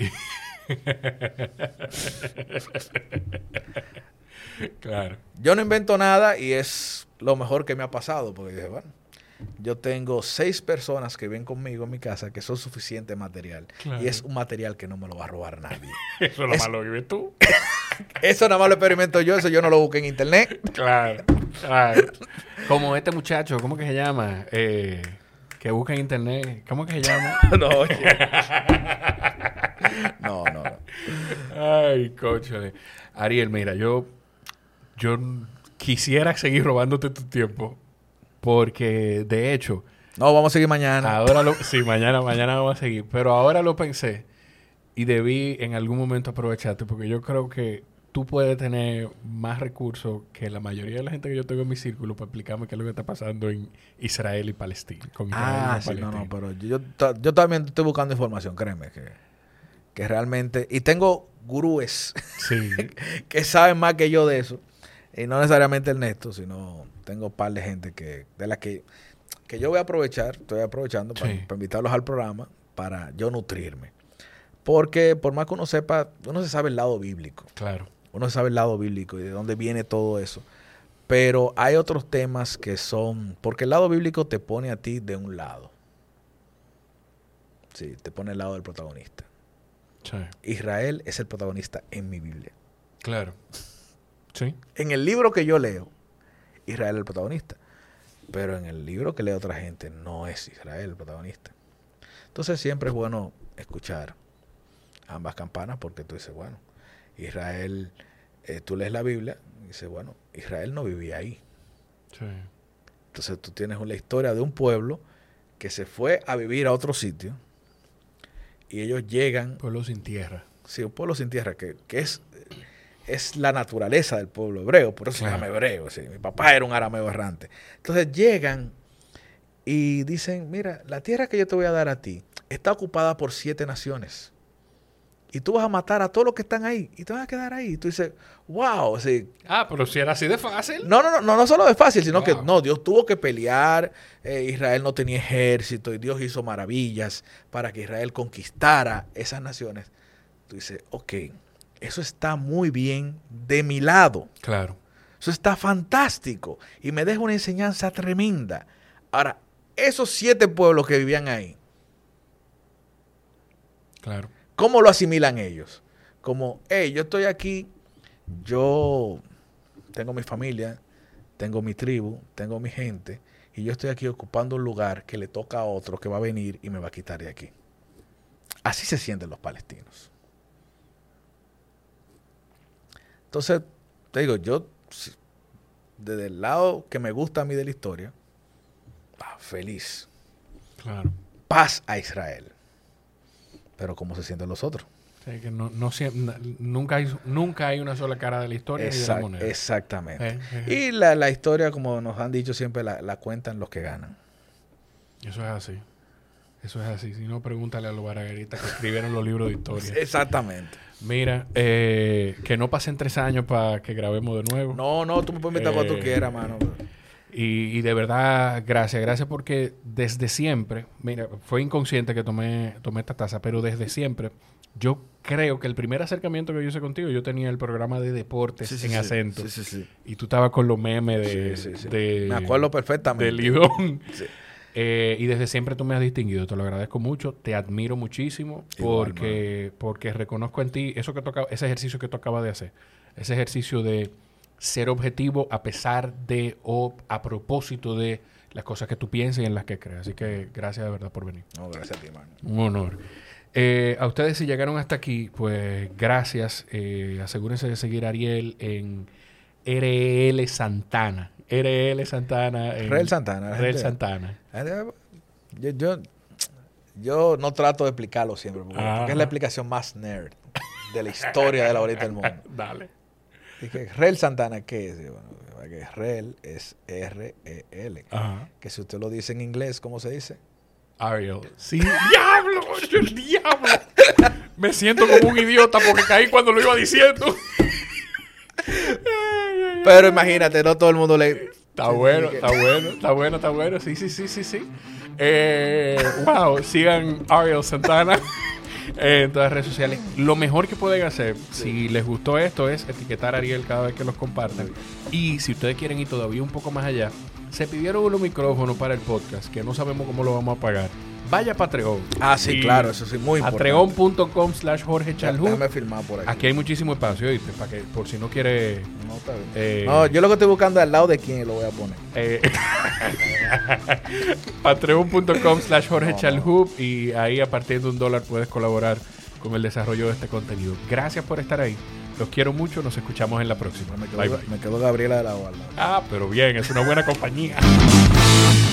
Claro. Yo no invento nada y es lo mejor que me ha pasado, porque dije, bueno, yo tengo seis personas que viven conmigo en mi casa que son suficiente material. Claro. Y es un material que no me lo va a robar nadie. Eso es lo malo que vives tú. Eso nada más lo experimento yo, eso yo no lo busqué en internet. Claro, claro. Como este muchacho, ¿cómo que se llama? Eh, que busca en internet. ¿Cómo que se llama? No, no, no, no. Ay, cóchale. Ariel, mira, yo, yo quisiera seguir robándote tu tiempo. Porque, de hecho... No, vamos a seguir mañana. Ahora lo, sí, mañana, mañana vamos a seguir. Pero ahora lo pensé y debí en algún momento aprovecharte, porque yo creo que tú puedes tener más recursos que la mayoría de la gente que yo tengo en mi círculo para explicarme qué es lo que está pasando en Israel y Palestina. Con Israel ah, y sí, Palestina. no, no, pero yo, yo, yo también estoy buscando información, créeme, que, que realmente... Y tengo gurúes sí. que saben más que yo de eso. Y no necesariamente Ernesto, sino tengo un par de gente que de las que, que yo voy a aprovechar, estoy aprovechando para, sí. para invitarlos al programa para yo nutrirme. Porque por más que uno sepa, uno se sabe el lado bíblico. Claro. Uno se sabe el lado bíblico y de dónde viene todo eso. Pero hay otros temas que son... Porque el lado bíblico te pone a ti de un lado. Sí, te pone al lado del protagonista. Sí. Israel es el protagonista en mi Biblia. Claro. Sí. En el libro que yo leo, Israel es el protagonista. Pero en el libro que lee otra gente, no es Israel el protagonista. Entonces siempre es bueno escuchar ambas campanas porque tú dices, bueno, Israel, eh, tú lees la Biblia y dices, bueno, Israel no vivía ahí. Sí. Entonces tú tienes la historia de un pueblo que se fue a vivir a otro sitio y ellos llegan... Pueblo sin tierra. Sí, un pueblo sin tierra, que, que es, es la naturaleza del pueblo hebreo, por eso Claro. se llama hebreo. Sí. Mi papá era un arameo errante. Entonces llegan y dicen, mira, la tierra que yo te voy a dar a ti está ocupada por siete naciones. Y tú vas a matar a todos los que están ahí y te vas a quedar ahí. Y tú dices, wow, sí. Ah, pero si era así de fácil. No, no, no, no, no solo es fácil, sino Wow. que no, Dios tuvo que pelear, eh, Israel no tenía ejército y Dios hizo maravillas para que Israel conquistara esas naciones. Tú dices, ok, eso está muy bien de mi lado, Claro. eso está fantástico y me deja una enseñanza tremenda. Ahora, esos siete pueblos que vivían ahí, Claro. ¿cómo lo asimilan ellos? Como, hey, yo estoy aquí, yo tengo mi familia, tengo mi tribu, tengo mi gente, y yo estoy aquí ocupando un lugar que le toca a otro que va a venir y me va a quitar de aquí. Así se sienten los palestinos. Entonces, te digo, yo, desde el lado que me gusta a mí de la historia, ah, feliz. Claro. Paz a Israel. Pero ¿cómo se sienten los otros? O sea, que no, no sie- na- nunca, hay, nunca hay una sola cara de la historia ni de la Exact- moneda. exactamente. Eh, eh, eh. Y la, la historia, como nos han dicho siempre, la, la cuentan los que ganan. Eso es así. Eso es así. Si no, pregúntale a los baragueritas que escribieron los libros de historia. Exactamente. Mira, eh, que no pasen tres años para que grabemos de nuevo. No, no, tú me puedes invitar cuando tú Eh, quieras, mano. Y, y de verdad, gracias. Gracias porque desde siempre, mira, fue inconsciente que tomé, tomé esta taza, pero desde siempre, yo creo que el primer acercamiento que yo hice contigo, yo tenía el programa de deportes Sí, sí, en sí. acento. Sí, sí, sí. Y tú estabas con los memes de... Sí, sí, sí. de Me acuerdo perfectamente. de Lidón. Sí. Eh, y desde siempre tú me has distinguido, te lo agradezco mucho, te admiro muchísimo Igual, porque, porque reconozco en ti eso que tú acabas- ese ejercicio que tú acabas de hacer, ese ejercicio de ser objetivo a pesar de o a propósito de las cosas que tú piensas y en las que crees. Así que gracias de verdad por venir. No, gracias a ti, mano. Un honor. Eh, a ustedes si llegaron hasta aquí, pues gracias. Eh, asegúrense de seguir a Ariel en R L Santana. R L Santana. En Rel Santana. la Rel gente- Santana. la gente- Yo, yo, yo no trato de explicarlo siempre, porque, Ajá. porque es la explicación más nerd de la historia de la bolita del mundo. Dale. Dije, Rel Santana, ¿qué es? Y bueno, que Rel es R E L. Ajá. Que si usted lo dice en inglés, ¿cómo se dice? Ariel. Sí. ¡Diablo! ¡Yo el diablo! Me siento como un idiota porque caí cuando lo iba diciendo. Pero imagínate, no todo el mundo le... Está bueno, está bueno, está bueno, está bueno. Sí, sí, sí, sí, sí. Eh, wow, sigan Ariel Santana eh, en todas las redes sociales. Lo mejor que pueden hacer, si les gustó esto, es etiquetar a Ariel cada vez que los compartan. Y si ustedes quieren ir todavía un poco más allá, se pidieron unos micrófonos para el podcast, que no sabemos cómo lo vamos a pagar. Vaya a Patreon. Ah, sí, Y claro, eso sí, muy importante. Patreon.com slash Jorge Chalhub. Déjame filmar por aquí. Aquí hay muchísimo espacio, ¿viste? Para que, por si no quiere... No, está bien. Eh, No, yo lo que estoy buscando es al lado de quién lo voy a poner. Eh, Patreon.com slash Jorge No, no. Chalhub y ahí a partir de un dólar puedes colaborar con el desarrollo de este contenido. Gracias por estar ahí. Los quiero mucho. Nos escuchamos en la próxima. Me quedó, Bye, bye. me quedó Gabriela de la Guarda. Ah, pero bien. Es una buena compañía.